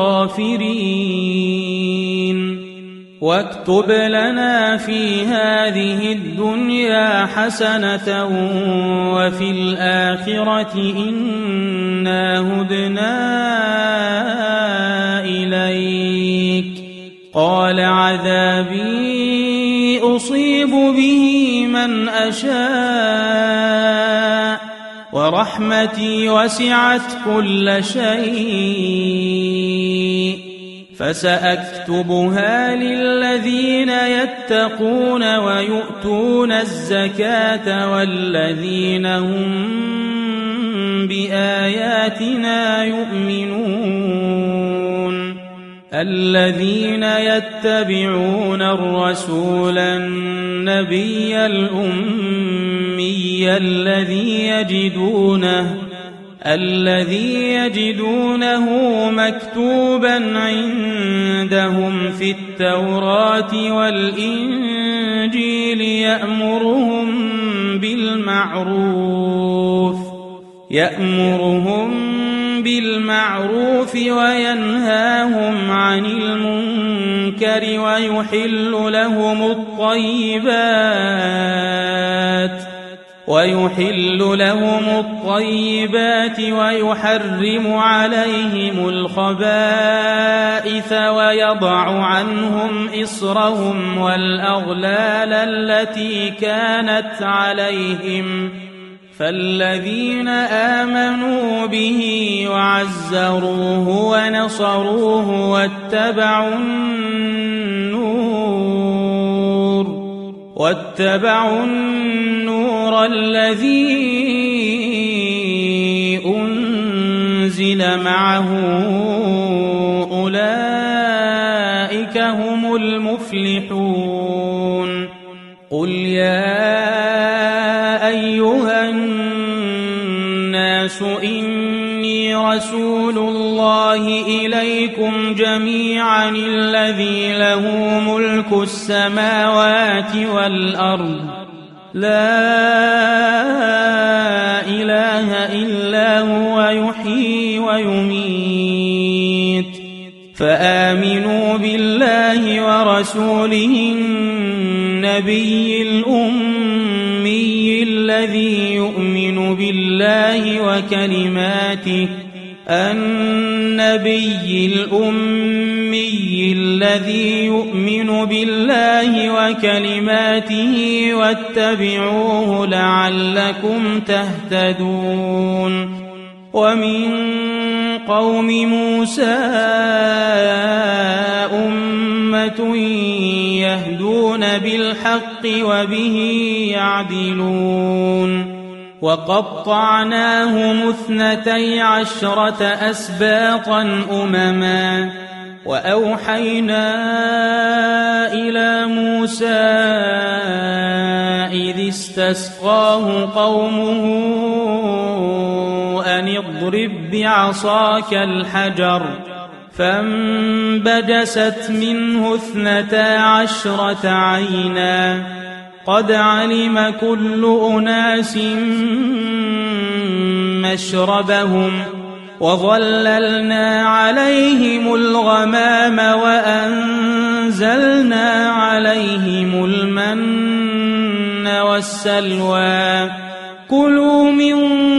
الغافرين. واكتب لنا في هذه الدنيا حسنة وفي الآخرة إنا هدنا إليك. قال عذابي أصيب به من أشاء ورحمتي وسعت كل شيء فسأكتبها للذين يتقون ويؤتون الزكاة والذين هم بآياتنا يؤمنون. الذين يتبعون الرسول النبي الأمي الذي يجدونه مكتوبا عندهم في التوراة والإنجيل يأمرهم بالمعروف وينهاهم عن المنكر ويحل لهم الطيبات ويحرم عليهم الخبائث ويضع عنهم إصرهم والأغلال التي كانت عليهم فالذين آمنوا به وعزروه ونصروه واتبعوا النور الذي أنزل معه أولئك هم المفلحون قل يا أيها الناس إني رسول الله إليكم جميعا الذي له ملك السماوات والأرض لا إله إلا هو يحيي ويميت فآمنوا بالله ورسوله النبي الأمي الذي يؤمن بالله وكلماته واتبعوه لعلكم تهتدون ومن قوم موسى أمة يهدون بالحق وبه يعدلون وقطعناهم 12 أسباطا أمما وأوحينا إلى موسى إذ استسقاه قومه أن اضرب بعصاك الحجر فانبجست منه 12 عينا قد علم كل أناس مشربهم وظللنا عليهم الغمام وأنزلنا عليهم المن والسلوى كلوا من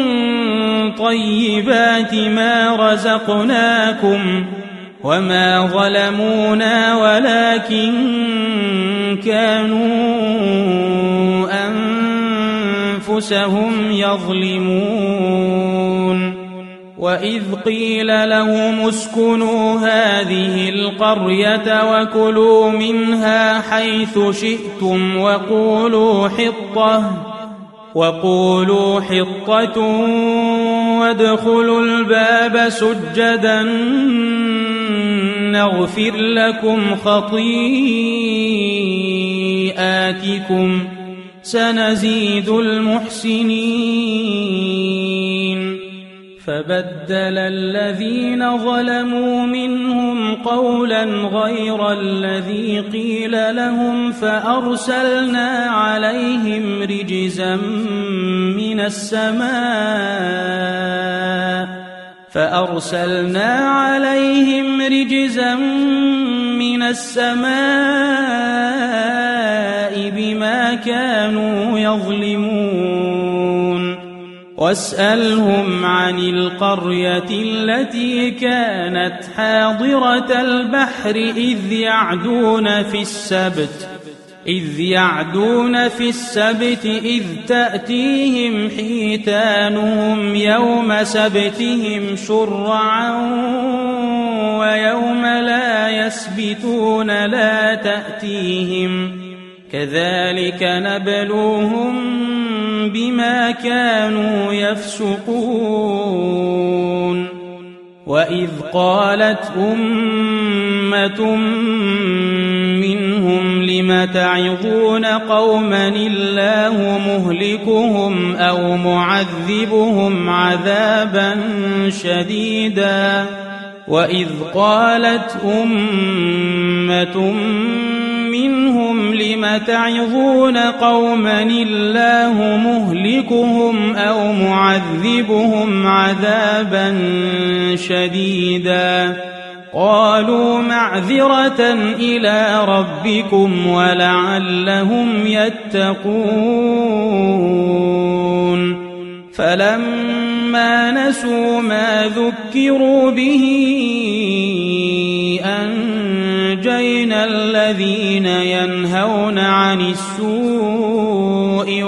طيبات ما رزقناكم وما ظلمونا ولكن كانوا أنفسهم يظلمون وإذ قيل لهم اسكنوا هذه القرية وكلوا منها حيث شئتم وقولوا حطة وادخلوا الباب سجدا نغفر لكم خطيئاتكم سنزيد المحسنين فبدل الذين ظلموا منهم قولا غير الذي قيل لهم فأرسلنا عليهم رجزا من السماء بما كانوا يظلمون واسألهم عن القرية التي كانت حاضرة البحر إذ يعدون في السبت إذ تأتيهم حيتانهم يوم سبتهم شرعا ويوم لا يسبتون لا تأتيهم كذلك نبلوهم بما كانوا يفسقون وإذ قالت أمة منهم لم تعظون قوما الله مهلكهم أو معذبهم عذابا شديدا وإذ قالت أمة منهم لم تعظون قوما الله مهلكهم أو معذبهم عذابا شديدا قالوا معذرة إلى ربكم ولعلهم يتقون فلما نسوا ما ذكروا به أنجينا الذين ينهون عن السوء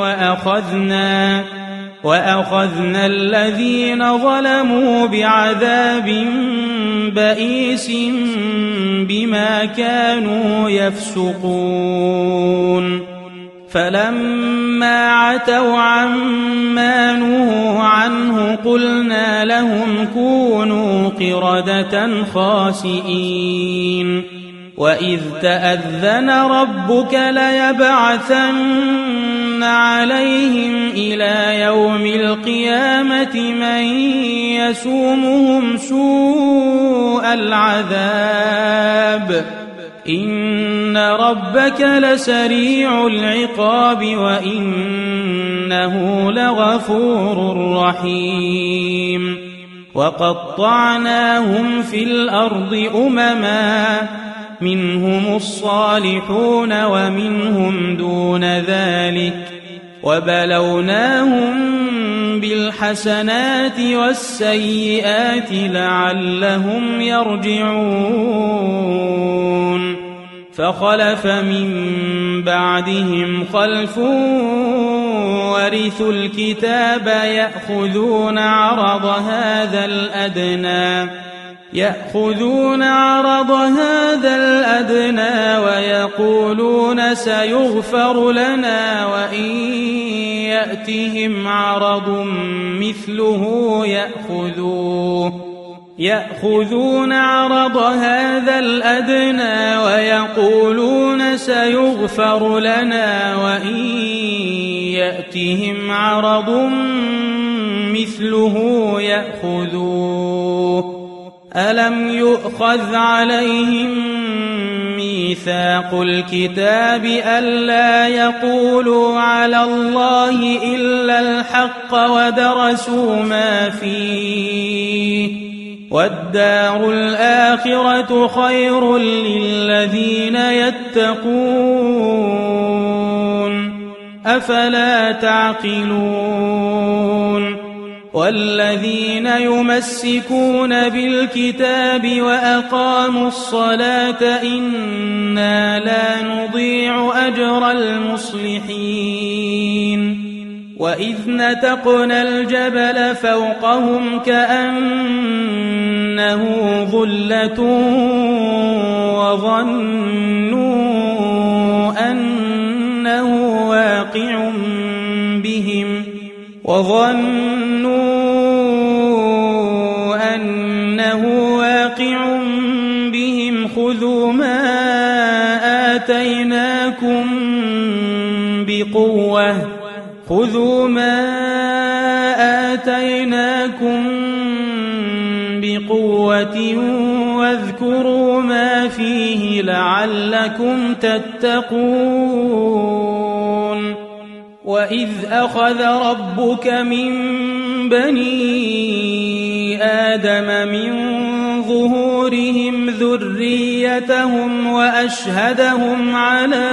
وأخذنا الذين ظلموا بعذاب بئيس بما كانوا يفسقون فلما عتوا عما نهوا عنه قلنا لهم كونوا قردة خاسئين وإذ تأذن ربك ليبعثن عليهم إلى يوم القيامة من يسومهم سوء العذاب إن ربك لسريع العقاب وإنه لغفور رحيم وقطعناهم في الأرض أمما منهم الصالحون ومنهم دون ذلك وبلوناهم بالحسنات والسيئات لعلهم يرجعون فخلف من بعدهم خلف ورثوا الكتاب يأخذون عرض هذا الأدنى ويقولون سيغفر لنا وإن يأتهم عرض مثله يأخذون عرض هذا الأدنى ويقولون سيغفر لنا وإن يأتهم عرض مثله يأخذوه ألم يؤخذ عليهم ميثاق الكتاب ألا يقولوا على الله إلا الحق ودرسوا ما فيه والدار الآخرة خير للذين يتقون أفلا تعقلون والذين يمسكون بالكتاب وأقاموا الصلاة إنا لا نضيع أجر المصلحين وإذ نتقنا الجبل فوقهم كأنه ظلة وظنوا أنه واقع بهم خذوا ما آتيناكم بقوة واذكروا ما فيه لعلكم تتقون وإذ أخذ ربك من بني آدم من ظهورهم ذريتهم وأشهدهم على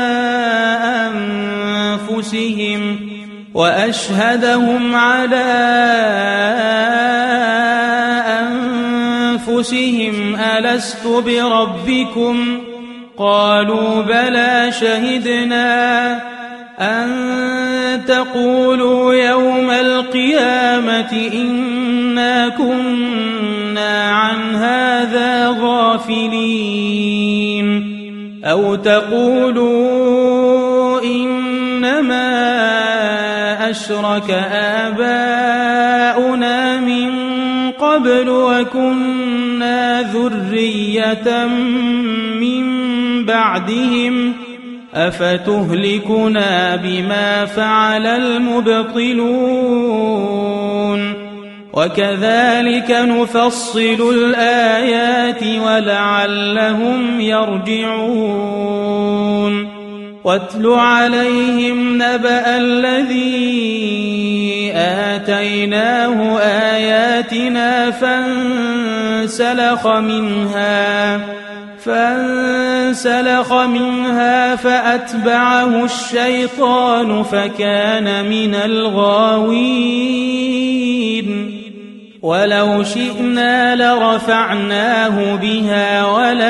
أنفسهم ألست بربكم قالوا بلى شهدنا أن تقولوا يوم القيامة إنا كنا عن هذا غافلين أو تقولوا إنما أشرك آباؤنا من قبل وكنا ذرية من بعدهم أفتهلكنا بما فعل المبطلون وكذلك نفصل الآيات ولعلهم يرجعون واتل عليهم نبأ الذي آتيناه آياتنا فانسلخ منها فأتبعه الشيطان فكان من الغاوين ولو شئنا لرفعناه بها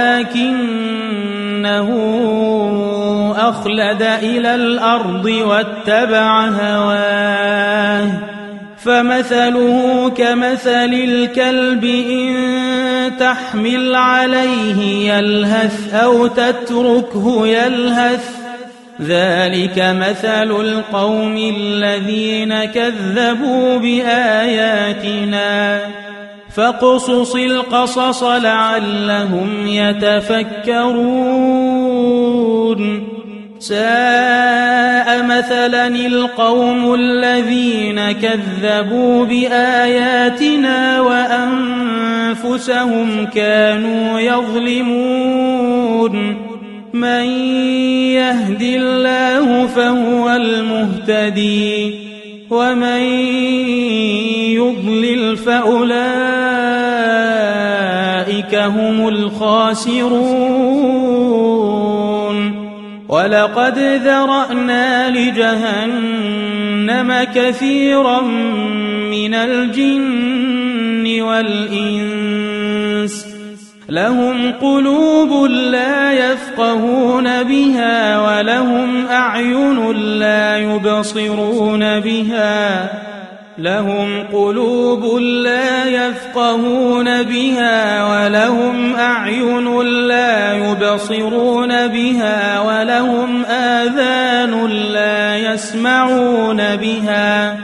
ولكنه أخلد إلى الأرض واتبع هواه فمثله كمثل الكلب إن تحمل عليه يلهث أو تتركه يلهث ذلك مثل القوم الذين كذبوا بآياتنا فاقصص القصص لعلهم يتفكرون ساء مثلا القوم الذين كذبوا بآياتنا وأنفسهم كانوا يظلمون من يهد الله فهو المهتدي ومن يضلل فأولئك هم الخاسرون ولقد ذرأنا لجهنم كثيرا من الجن والإنس لهم قلوب لا يفقهون بها ولهم أعين لا يبصرون بها لهم قلوب لا يفقهون بها ولهم أعين لا يبصرون بها ولهم آذان لا يسمعون بها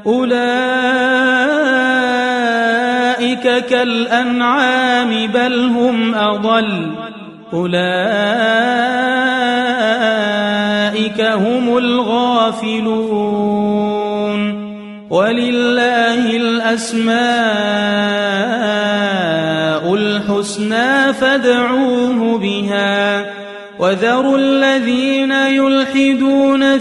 أولئك كالأنعام بل هم أضل أولئك هم الغافلون ولله الأسماء الحسنى فادعوه بها وذروا الذين يلحدون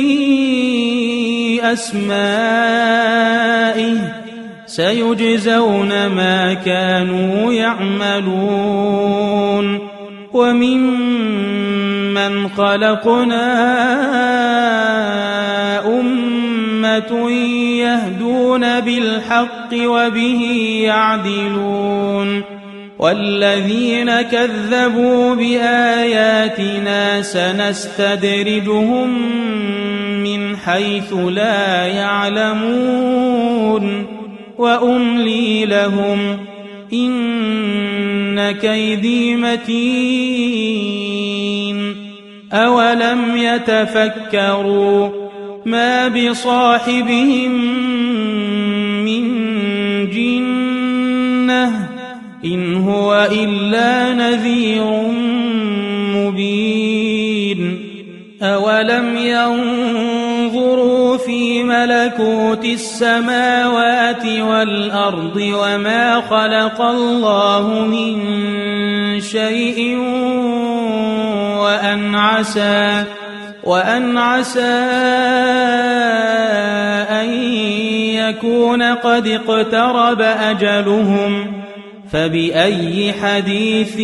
في أسمائه سيجزون ما كانوا يعملون وممن خلقنا أمة يهدون بالحق وبه يعدلون والذين كذبوا بآياتنا سنستدرجهم من حيث لا يعلمون وأملي لهم إن كيدي متين أولم يتفكروا ما بصاحبهم من جنة إن هو إلا نذير مبين أولم ينظروا في ملكوت السماوات والأرض وما خلق الله من شيء وأن عسى أن يكون قد اقترب أجلهم فبأي حديث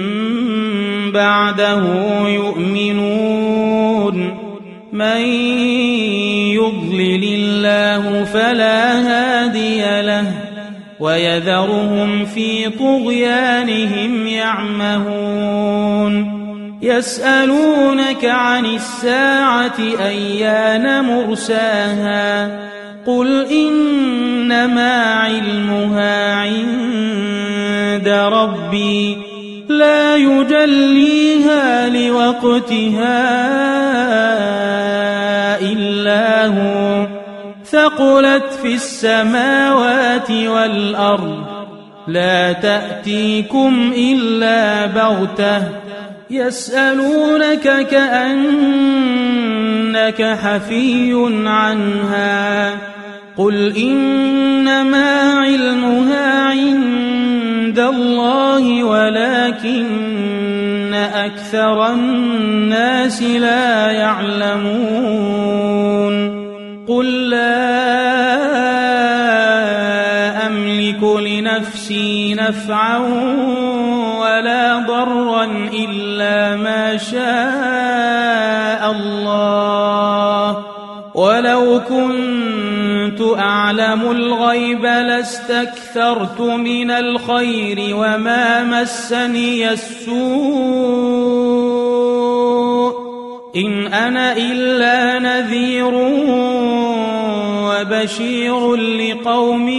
بعده يؤمنون من يضلل الله فلا هادي له ويذرهم في طغيانهم يعمهون يسألونك عن الساعة أيان مرساها قل إنما علمها عند ربي لا يجليها لوقتها إلا هو ثقلت في السماوات والأرض لا تأتيكم إلا بغتة يسألونك كأنك حفي عنها قل إنما علمها عند الله ولكن أكثر الناس لا يعلمون قل لا أملك لنفسي نفعا ولا ضرا إلا ما شاء الله ولو كنت أعلم الغيب لاستكثرت من الخير وما مسني السوء إن أنا إلا نذير وبشير لقوم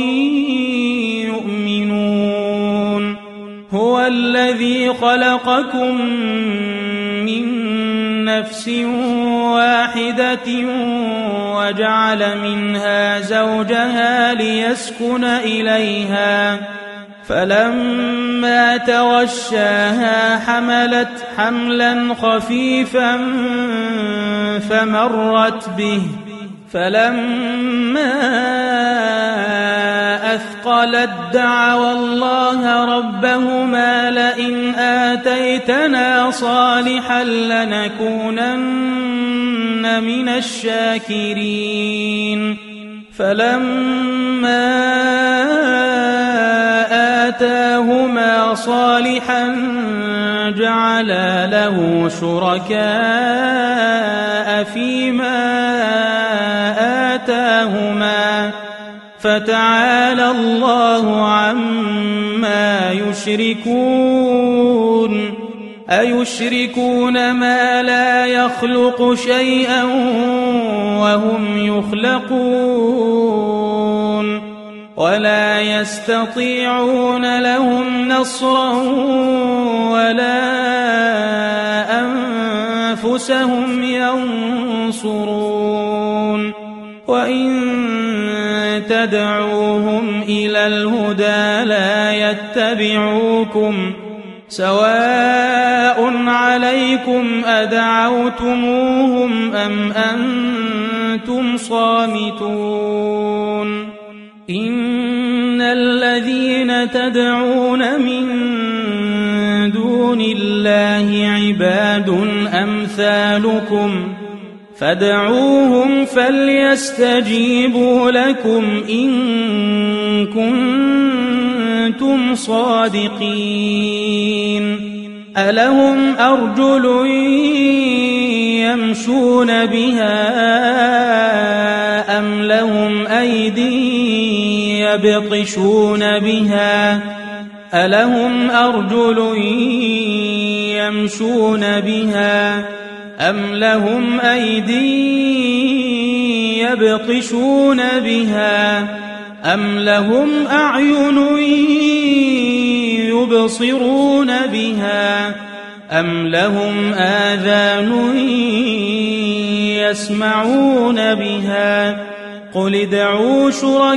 يؤمنون هو الذي خلقكم من نفس واحدة وجعل منها زوجها ليسكن إليها فلما تغشاها حملت حملا خفيفا فمرت به فلما أثقلت دعوا الله ربهما لئن آتيتنا صالحا لنكونن من الشاكرين فلما آتاهما صالحا جعلا له شركاء فيما آتاهما فتعالى الله عما يشركون أيشركون ما لا يخلق شيئا وهم يخلقون ولا يستطيعون لهم نصرا ولا أنفسهم ينصرون وإن تدعوهم إلى الهدى لا يتبعوكم سواء عليكم أدعوتموهم أم أنتم صامتون إن الذين تدعون من دون الله عباد أمثالكم فادعوهم فليستجيبوا لكم إن كنتم صادقين ألهم أرجل يمشون بها أم لهم أيدي يبطشون بها ألهم أرجل يمشون بها أم لهم أيدي يبطشون بها أم لهم أعين يبصرون بها أم لهم آذان يسمعون بها قل ادعوا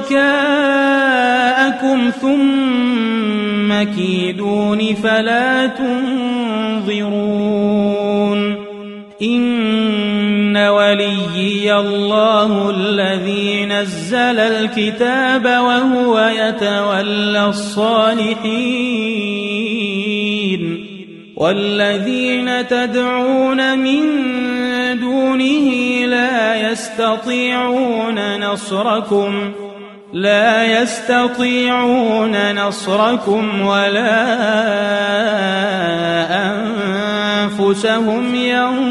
شركاءكم ثم كيدون فلا تنظرون إن وليي الله الذي نزل الكتاب وهو يتولى الصالحين والذين تدعون من دونه لا يستطيعون نصركم ولا أنفسهم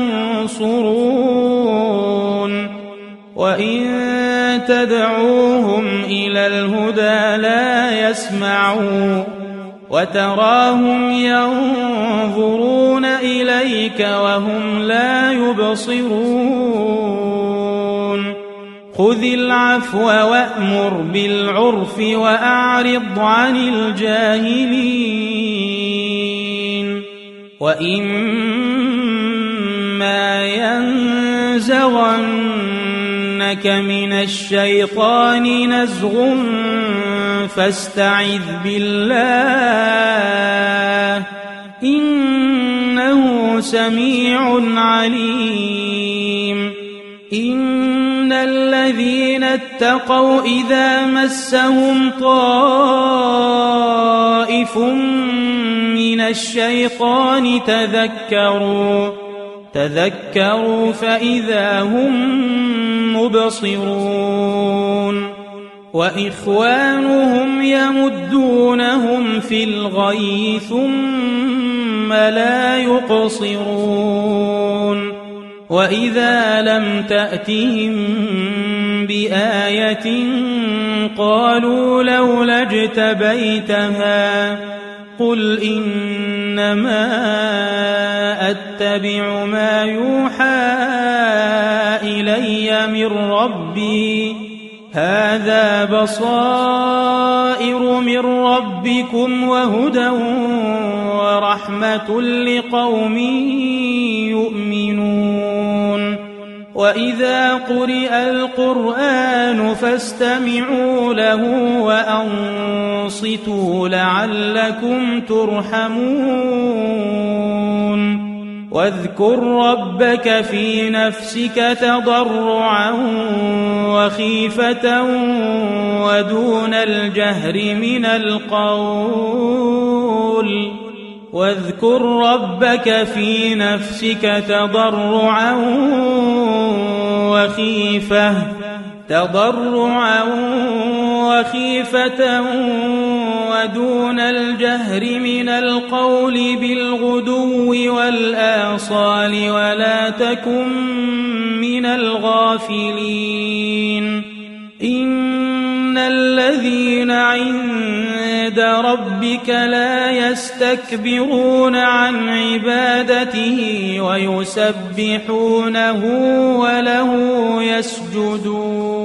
ينصرون وإن تدعوهم إلى الهدى لا يسمعون وتراهم ينظرون إليك وهم لا يبصرون خذ العفو وأمر بالعرف وأعرض عن الجاهلين وإما ينزغنك من الشيطان نزغ فاستعذ بالله إنه سميع عليم إن الذين اتقوا إذا مسهم طائف من الشيطان تذكروا فإذا هم مبصرون وإخوانهم يمدونهم في الغي ثم لا يقصرون وإذا لم تأتهم بآية قالوا لولا اجتبيتها قل إنما أتبع ما يوحى إلي من ربي هذا بصائر من ربكم وهدى ورحمة لقوم يؤمنون وإذا قرئ القرآن فاستمعوا له وأنصتوا لعلكم ترحمون واذكر ربك في نفسك تضرعا وخيفة ودون الجهر من القول واذكر ربك في نفسك تضرعا وخيفة ودون الجهر من القول بالغدو والآصال ولا تكن من الغافلين إن الذين عند ربك لا يستكبرون عن عبادته ويسبحونه وله يسجدون